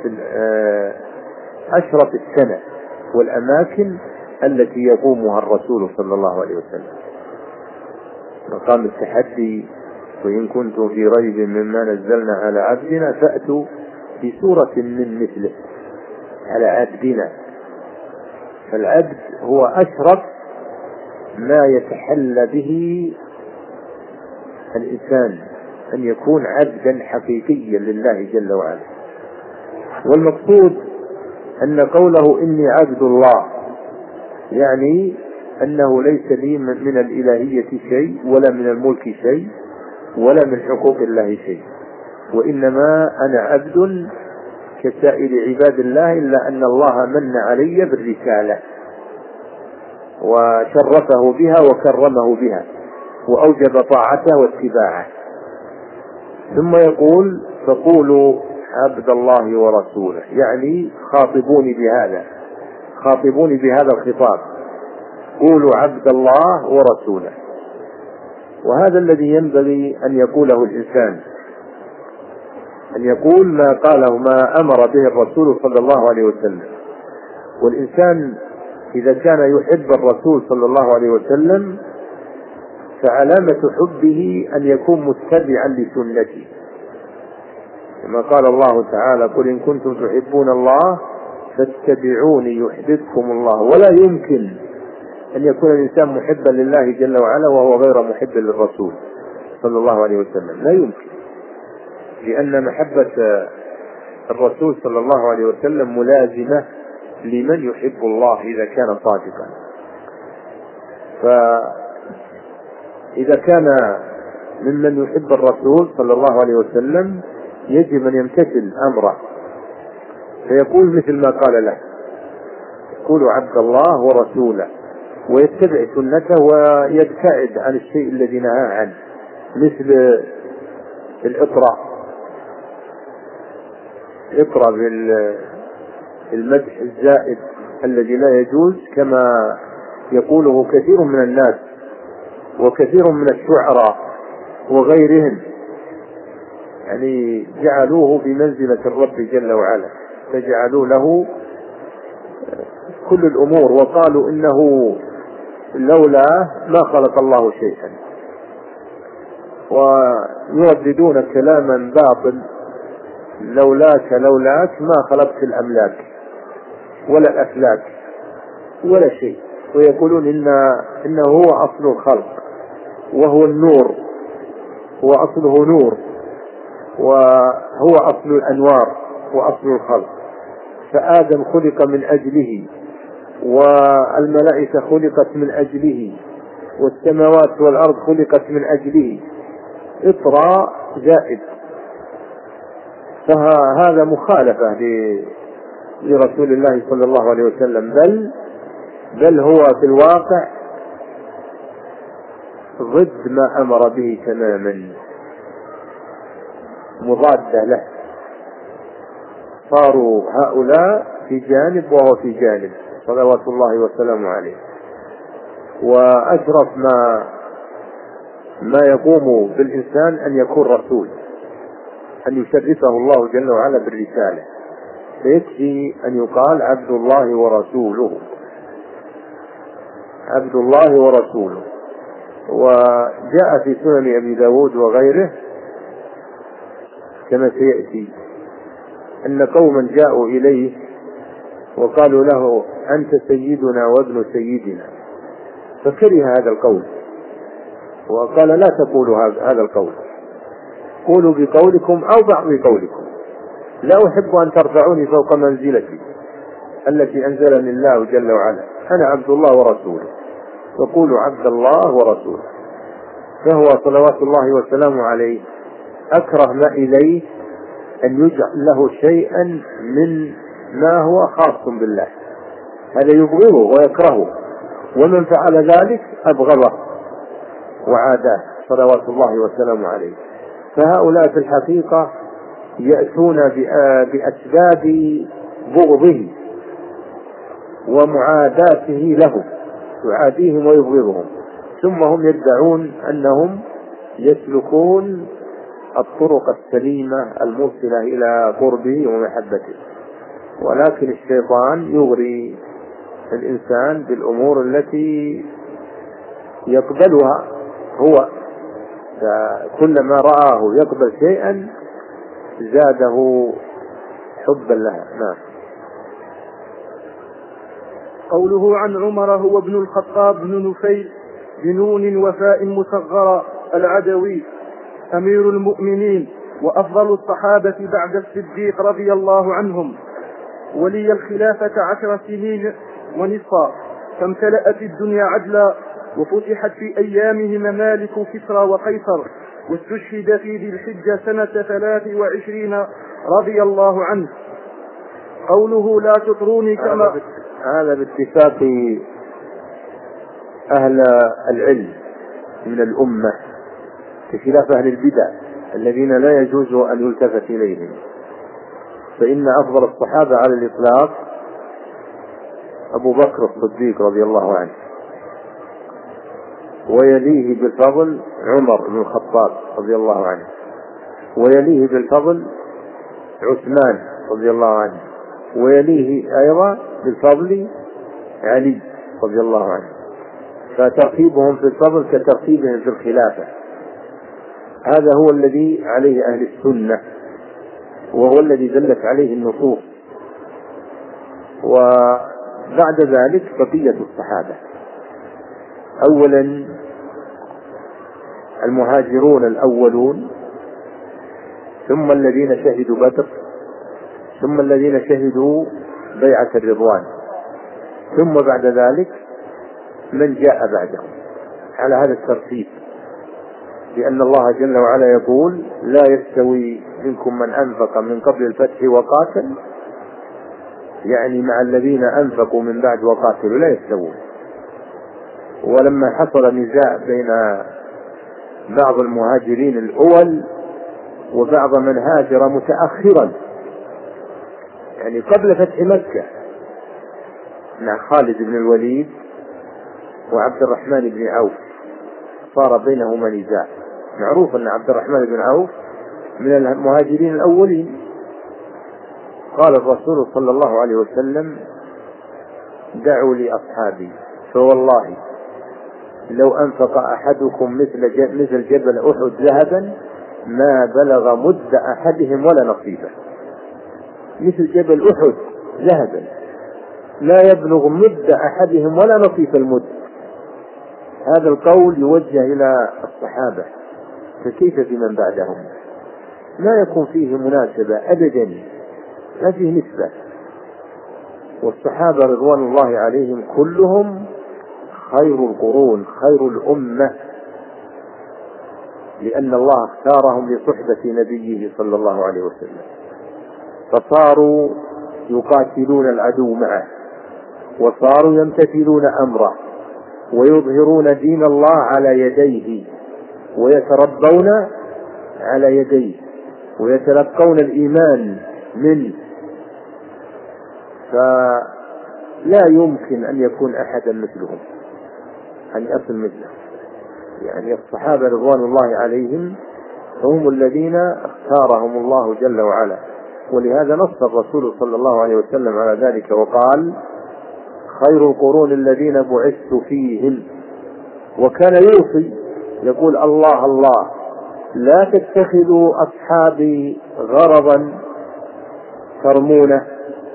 أشرف السنة والأماكن التي يقومها الرسول صلى الله عليه وسلم. مقام التحدي وإن كنتم في ريب مما نزلنا على عبدنا فأتوا بسورة من مثله على عبدنا. فالعبد هو أشرف ما يتحلى به الإنسان، أن يكون عبدا حقيقيا لله جل وعلا. والمقصود أن قوله إني عبد الله يعني أنه ليس لي من الإلهية شيء ولا من الملك شيء ولا من حقوق الله شيء، وإنما أنا عبد كسائر عباد الله، إلا أن الله من علي بالرسالة وشرفه بها وكرمه بها وأوجب طاعته واتباعه. ثم يقول فقولوا عبد الله ورسوله، يعني خاطبوني بهذا خاطبوني بهذا الخطاب، قولوا عبد الله ورسوله. وهذا الذي ينبغي أن يقوله الإنسان، أن يقول ما قاله ما أمر به الرسول صلى الله عليه وسلم. والإنسان إذا كان يحب الرسول صلى الله عليه وسلم فعلامة حبه أن يكون متبعا لسنته، كما قال الله تعالى قل إن كنتم تحبون الله فاتبعوني يحببكم الله. ولا يمكن أن يكون الإنسان محبا لله جل وعلا وهو غير محب للرسول صلى الله عليه وسلم، لا يمكن، لأن محبة الرسول صلى الله عليه وسلم ملازمة لمن يحب الله إذا كان صادقا. فإذا كان ممن يحب الرسول صلى الله عليه وسلم يجب أن يمتثل أمره، فيقول مثل ما قال له، يقول عبد الله ورسوله، ويتبع سنته ويبتعد عن الشيء الذي نهى عنه، مثل الإطراء إطراء بالمدح الزائد الذي لا يجوز، كما يقوله كثير من الناس وكثير من الشعراء وغيرهم، يعني جعلوه بمنزلة الرب جل وعلا، فجعلوا له كل الأمور، وقالوا إنه لولا ما خلق الله شيئا، ويرددون كلاما باطل: لولاك لولاك ما خلقت الأملاك ولا الأفلاك ولا شيء. ويقولون إن إنه هو أصل الخلق وهو النور، هو أصله نور وهو أصل الأنوار وأصل الخلق، فآدم خلق من أجله، والملائكة خلقت من أجله، والسماوات والأرض خلقت من أجله. إطراء زائد، فهذا مخالفة لرسول الله صلى الله عليه وسلم، بل بل هو في الواقع ضد ما أمر به تماما، مضادة له. صاروا هؤلاء في جانب وهو في جانب صلوات الله وسلامه عليه. وأشرف ما ما يقوم بالإنسان أن يكون رسول، أن يشرفه الله جل وعلا بالرسالة، فيكفي أن يقال عبد الله ورسوله، عبد الله ورسوله. وجاء في سنن أبي داود وغيره كما سيأتي أن قوما جاءوا إليه وقالوا له: أنت سيدنا وابن سيدنا، فكره هذا القول وقال: لا تقولوا هذا القول، قولوا بقولكم أو بعض قولكم، لا أحب أن ترفعوني فوق منزلتي التي أنزلني الله جل وعلا، أنا عبد الله ورسوله، وقولوا عبد الله ورسوله. فهو صلوات الله وسلامه عليه أكره ما إليه أن يجعل له شيئا من ما هو خاص بالله، هذا يبغضه ويكرهه، ومن فعل ذلك أبغضه وعاداه صلوات الله وسلامه عليه. فهؤلاء في الحقيقة يأتون بأسباب بغضه ومعاداته له، يعاديهم ويبغضهم، ثم هم يدعون أنهم يسلكون الطرق السليمة الموصلة إلى قربه ومحبته. ولكن الشيطان يغري الإنسان بالأمور التي يقبلها هو، فكلما رآه يقبل شيئا زاده حبا لها. نعم. قوله عن عمر هو ابن الخطاب بن نفيل بنون وفاء مصغرة العدوي، أمير المؤمنين وأفضل الصحابة بعد الصديق رضي الله عنهم، ولي الخلافة عشر سنين ونصفا، فامتلأت الدنيا عدلا، وفتحت في أيامه ممالك كسرى وقيصر، واستشهد في ذي الحجة سنة ثلاث وعشرين رضي الله عنه. قوله لا تطروني كما، هذا باتفاق أهل العلم من الأمة، بخلاف أهل البدع الذين لا يجوز أن يلتفت إليهم. فإن أفضل الصحابة على الإطلاق أبو بكر الصديق رضي الله عنه، ويليه بالفضل عمر بن الخطاب رضي الله عنه، ويليه بالفضل عثمان رضي الله عنه، ويليه أيضا بالفضل علي رضي الله عنه. فترتيبهم في الفضل كترتيبهم في الخلافة، هذا هو الذي عليه أهل السنة، وهو الذي دلت عليه النصوص. وبعد ذلك بقية الصحابة، أولا المهاجرون الأولون، ثم الذين شهدوا بدر، ثم الذين شهدوا بيعة الرضوان، ثم بعد ذلك من جاء بعدهم على هذا الترتيب، لأن الله جل وعلا يقول: لا يستوي منكم من أنفق من قبل الفتح وقاتل، يعني مع الذين أنفقوا من بعد وقاتلوا لا يستوون. ولما حصل نزاع بين بعض المهاجرين الأول وبعض من هاجر متأخرا، يعني قبل فتح مكة، مع خالد بن الوليد وعبد الرحمن بن عوف، صار بينهما نزاع. معروف أن عبد الرحمن بن عوف من المهاجرين الأولين. قال الرسول صلى الله عليه وسلم: دعوا لي أصحابي، فوالله لو أنفق أحدكم مثل مثل جبل أحد ذهبا ما بلغ مد أحدهم ولا نصيبه. مثل جبل أحد ذهبا لا يبلغ مد أحدهم ولا نصيب المد. هذا القول يوجه إلى الصحابة، فكيف في من بعدهم؟ لا يكون فيه مناسبة أبدا، لا فيه نسبة. والصحابة رضوان الله عليهم كلهم خير القرون، خير الأمة، لأن الله اختارهم لصحبة نبيه صلى الله عليه وسلم، فصاروا يقاتلون العدو معه، وصاروا يمتثلون أمره، ويظهرون دين الله على يديه، ويتربون على يديه، ويتلقون الإيمان منه. فلا يمكن أن يكون أحدا مثلهم، أن يصل مثله. يعني الصحابة رضوان الله عليهم هم الذين اختارهم الله جل وعلا، ولهذا نص الرسول صلى الله عليه وسلم على ذلك وقال: خير القرون الذين بعثت فيهم. وكان يوصي يقول: الله الله لا تتخذوا أصحابي غرضا ترمونه،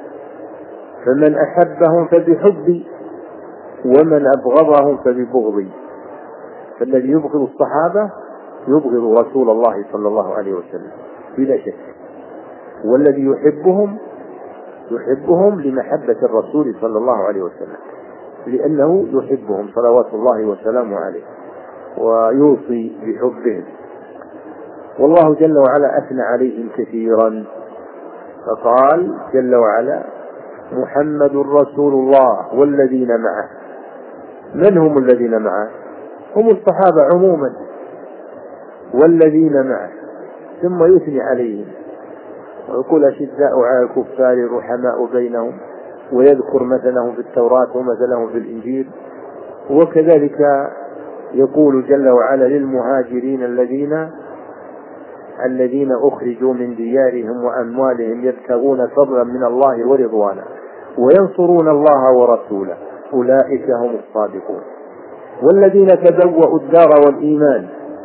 فمن أحبهم فبحبي ومن أبغضهم فببغضي. فالذي يبغض الصحابة يبغض رسول الله صلى الله عليه وسلم بلا شك، والذي يحبهم يحبهم لمحبة الرسول صلى الله عليه وسلم، لأنه يحبهم صلوات الله وسلامه عليه، ويوصي بحبهم. والله جل وعلا أثنى عليهم كثيرا، فقال جل وعلا: محمد رسول الله والذين معه. من هم الذين معه؟ هم الصحابة عموما، والذين معه، ثم يثني عليهم ويقول: أشداء على الكفار رحماء بينهم، ويذكر مثلهم في التوراة ومثلهم في الإنجيل. وكذلك يقول جل وعلا للمهاجرين الذين الذين أخرجوا من ديارهم وأموالهم يبتغون فضلا من الله ورضوانا وينصرون الله ورسوله أولئك هم الصادقون. والذين تبوأوا الدار والإيمان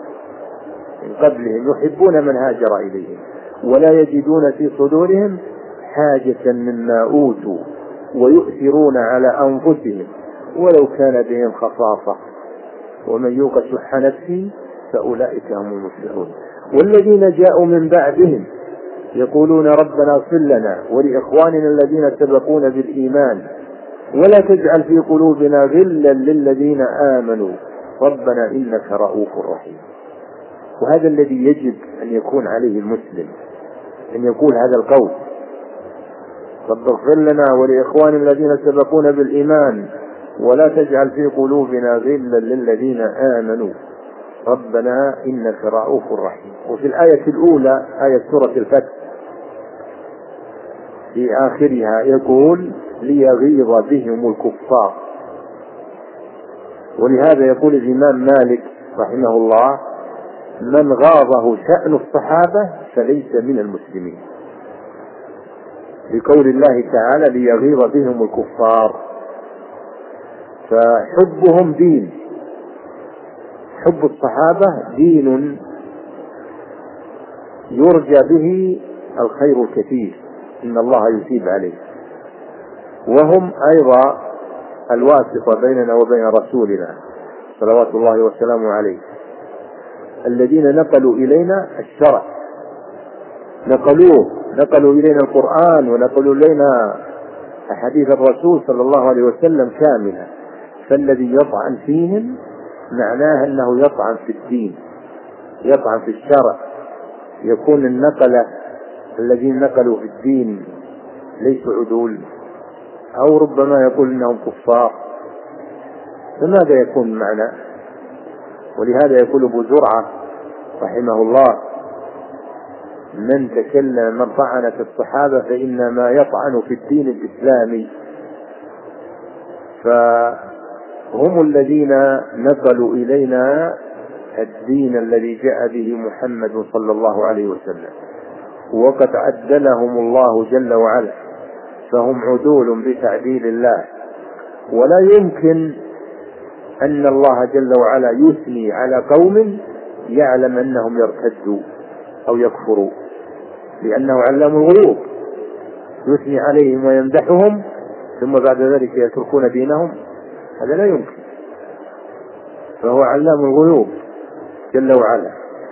من قبلهم يحبون من هاجر إليهم ولا يجدون في صدورهم حاجة مما أوتوا ويؤثرون على أنفسهم ولو كان بهم خصاصة ومن يوق شح نفسه فأولئك هم المفلحون. والذين جاءوا من بعدهم يقولون: ربنا اغفر لنا ولإخواننا الذين سبقونا بالإيمان ولا تجعل في قلوبنا غلا للذين آمنوا ربنا إنك رؤوف رحيم. وهذا الذي يجب أن يكون عليه المسلم، أن يقول هذا القول: رب اغفر لنا ولإخواننا الذين سبقونا بالإيمان ولا تجعل في قلوبنا غلا للذين آمنوا ربنا إنك رؤوف رحيم. وفي الآية الأولى آية سورة الفتح في آخرها يقول: ليغيظ بهم الكفار. ولهذا يقول الإمام مالك رحمه الله: من غاضه شأن الصحابة فليس من المسلمين، لقول الله تعالى: ليغيظ بهم الكفار. فحبهم دين، حب الصحابة دين يرجى به الخير الكثير، إن الله يثيب عليه. وهم أيضا الواسطة بيننا وبين رسولنا صلوات الله وسلامه عليه، الذين نقلوا إلينا الشرع، نقلوه نقلوا إلينا القرآن ونقلوا إلينا أحاديث الرسول صلى الله عليه وسلم كاملة. فالذي يطعن فيهم معناه أنه يطعن في الدين، يطعن في الشرع، يكون النقلة الذين نقلوا في الدين ليسوا عدول، أو ربما يقول إنهم كفار. فماذا يكون معنا؟ ولهذا يقول أبو زرعة رحمه الله: من تكلم من طعن في الصحابة فإنما يطعن في الدين الإسلامي. فهم الذين نقلوا إلينا الدين الذي جاء به محمد صلى الله عليه وسلم، وقد عدلهم الله جل وعلا، فهم عدول بتعديل الله. ولا يمكن أن الله جل وعلا يثني على قوم يعلم أنهم يرتدوا أو يكفروا، لأنه علام الغيوب، يثني عليهم ويمدحهم ثم بعد ذلك يتركون دينهم، هذا لا يمكن. فهو علام الغيوب جل وعلا.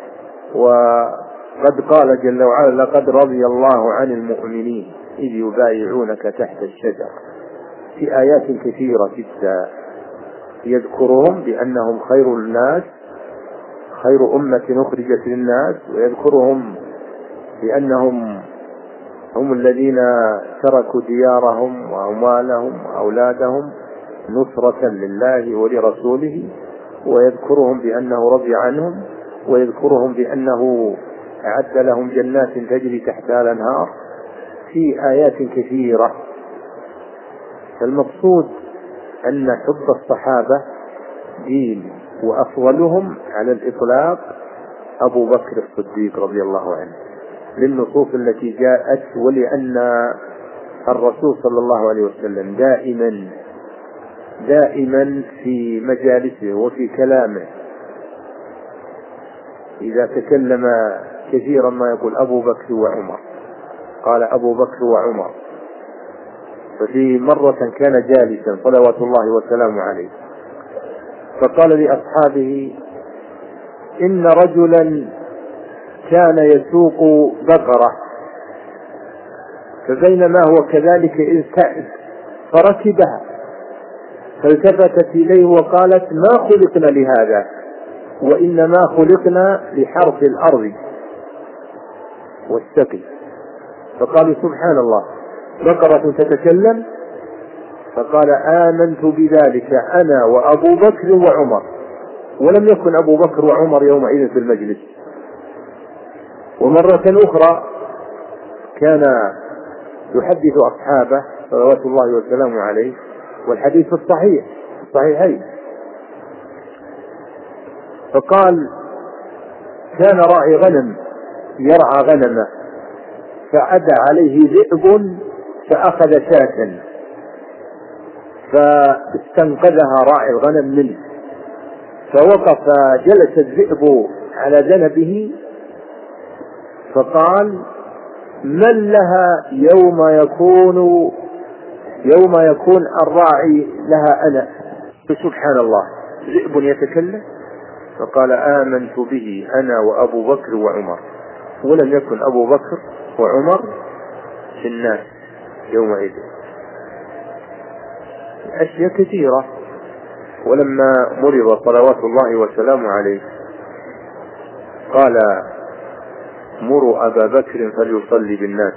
وقد قال جل وعلا: لقد رضي الله عن المؤمنين إذ يبايعونك تحت الشجرة، في آيات كثيرة جدا يذكرهم بأنهم خير الناس، خير أمة أخرجت للناس، ويذكرهم بأنهم هم الذين تركوا ديارهم وأموالهم وأولادهم نصرة لله ولرسوله، ويذكرهم بأنه رضي عنهم، ويذكرهم بأنه أعد لهم جنات تجري تحتها الأنهار، في آيات كثيرة. فالمقصود أن حب الصحابة دين، وأفضلهم على الإطلاق أبو بكر الصديق رضي الله عنه، للنصوص التي جاءت، ولأن الرسول صلى الله عليه وسلم دائما دائما في مجالسه وفي كلامه إذا تكلم كثيرا ما يقول أبو بكر وعمر، قال أبو بكر وعمر. ففي مرة كان جالسا صلوات الله وسلامه عليه، فقال لأصحابه: إن رجلا كان يسوق بقرة، فبينما هو كذلك إذ تعب فركبها، فالتفتت إليه وقالت: ما خلقنا لهذا، وإنما خلقنا لحرث الأرض والسقي. فقالوا: سبحان الله، بقرة تتكلم؟ فقال: آمنت بذلك أنا وأبو بكر وعمر. ولم يكن أبو بكر وعمر يومئذ في المجلس. ومرة أخرى كان يحدث أصحابه صلوات الله وسلامه عليه، والحديث الصحيح الصحيحين، فقال: كان راعي غنم يرعى غنمه، فعدى عليه ذئب فأخذ شاة، فاستنقذها راعي الغنم منه، فوقف جلس الذئب على ذنبه فقال: من لها يوم يكون يوم يكون الراعي لها أنا؟ فسبحان الله، ذئب يتكلم؟ فقال: آمنت به أنا وأبو بكر وعمر. ولم يكن أبو بكر وعمر في الناس يومئذ. أشياء كثيرة. ولما مرض صلوات الله وسلامه عليه قال: مروا أبا بكر فليصلي بالناس.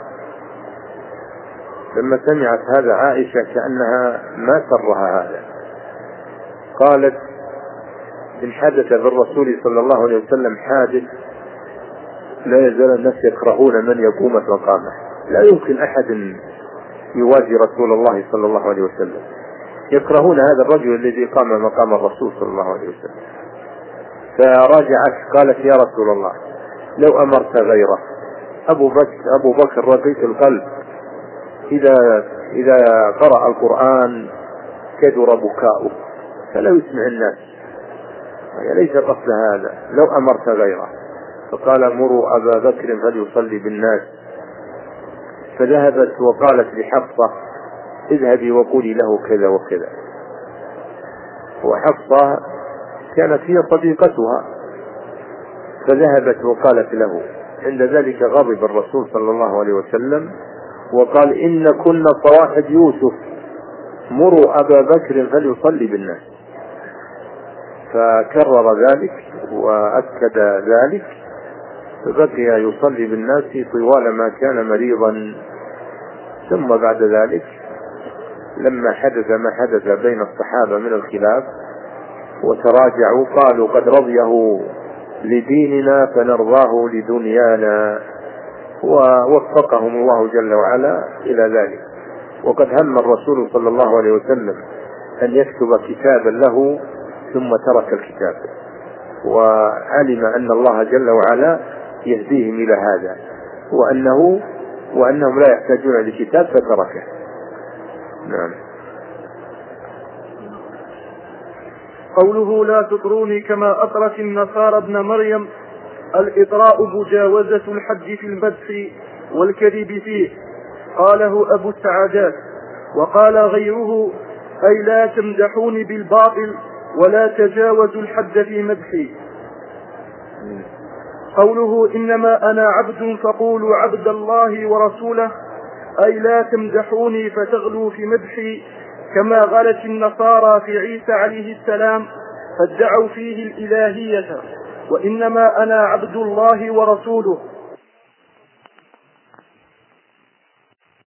لما سمعت هذا عائشة كأنها ما سرها هذا، قالت: إن حدث بالرسول صلى الله عليه وسلم حادث لا يزال الناس يكرهون من يقوم مقامه. لا يمكن أحد يوازي رسول الله صلى الله عليه وسلم، يكرهون هذا الرجل الذي قام مقام الرسول صلى الله عليه وسلم. فراجعت قالت: يا رسول الله، لو أمرت غيره. أبو بكر أبو بكر رقيق القلب، إذا إذا قرأ القرآن كدر بكاؤه فلا يسمع الناس، ليس قصد هذا. لو أمرت غيره. فقال: مروا أبا بكر فليصلي بالناس. فذهبت وقالت لحفصة: اذهبي وقولي له كذا وكذا. وحفصة كانت هي صديقتها، فذهبت وقالت له. عند ذلك غضب الرسول صلى الله عليه وسلم وقال: إن كنا صواحب يوسف، مروا أبا بكر فليصلي بالناس. فكرر ذلك وأكد ذلك، فبقي يصلي بالناس طوال ما كان مريضا. ثم بعد ذلك لما حدث ما حدث بين الصحابة من الخلاف وتراجعوا قالوا قد رضيه لديننا فنرضاه لدنيانا، ووفقهم الله جل وعلا إلى ذلك. وقد هم الرسول صلى الله عليه وسلم أن يكتب كتابا له ثم ترك الكتاب، وعلم أن الله جل وعلا يهديهم إلى هذا وأنه وأنهم لا يحتاجون لكتاب فتركه. نعم. قوله لا تطروني كما أطرت النصارى ابن مريم، الإطراء مجاوزة الحد في المدح والكذب فيه، قاله أبو السعادات. وقال غيره أي لا تمدحوني بالباطل ولا تجاوزوا الحد في مدحي. قوله إنما أنا عبد فقولوا عبد الله ورسوله، أي لا تمدحوني فتغلوا في مدحي كما غلت النصارى في عيسى عليه السلام فادعوا فيه الإلهية، وإنما أنا عبد الله ورسوله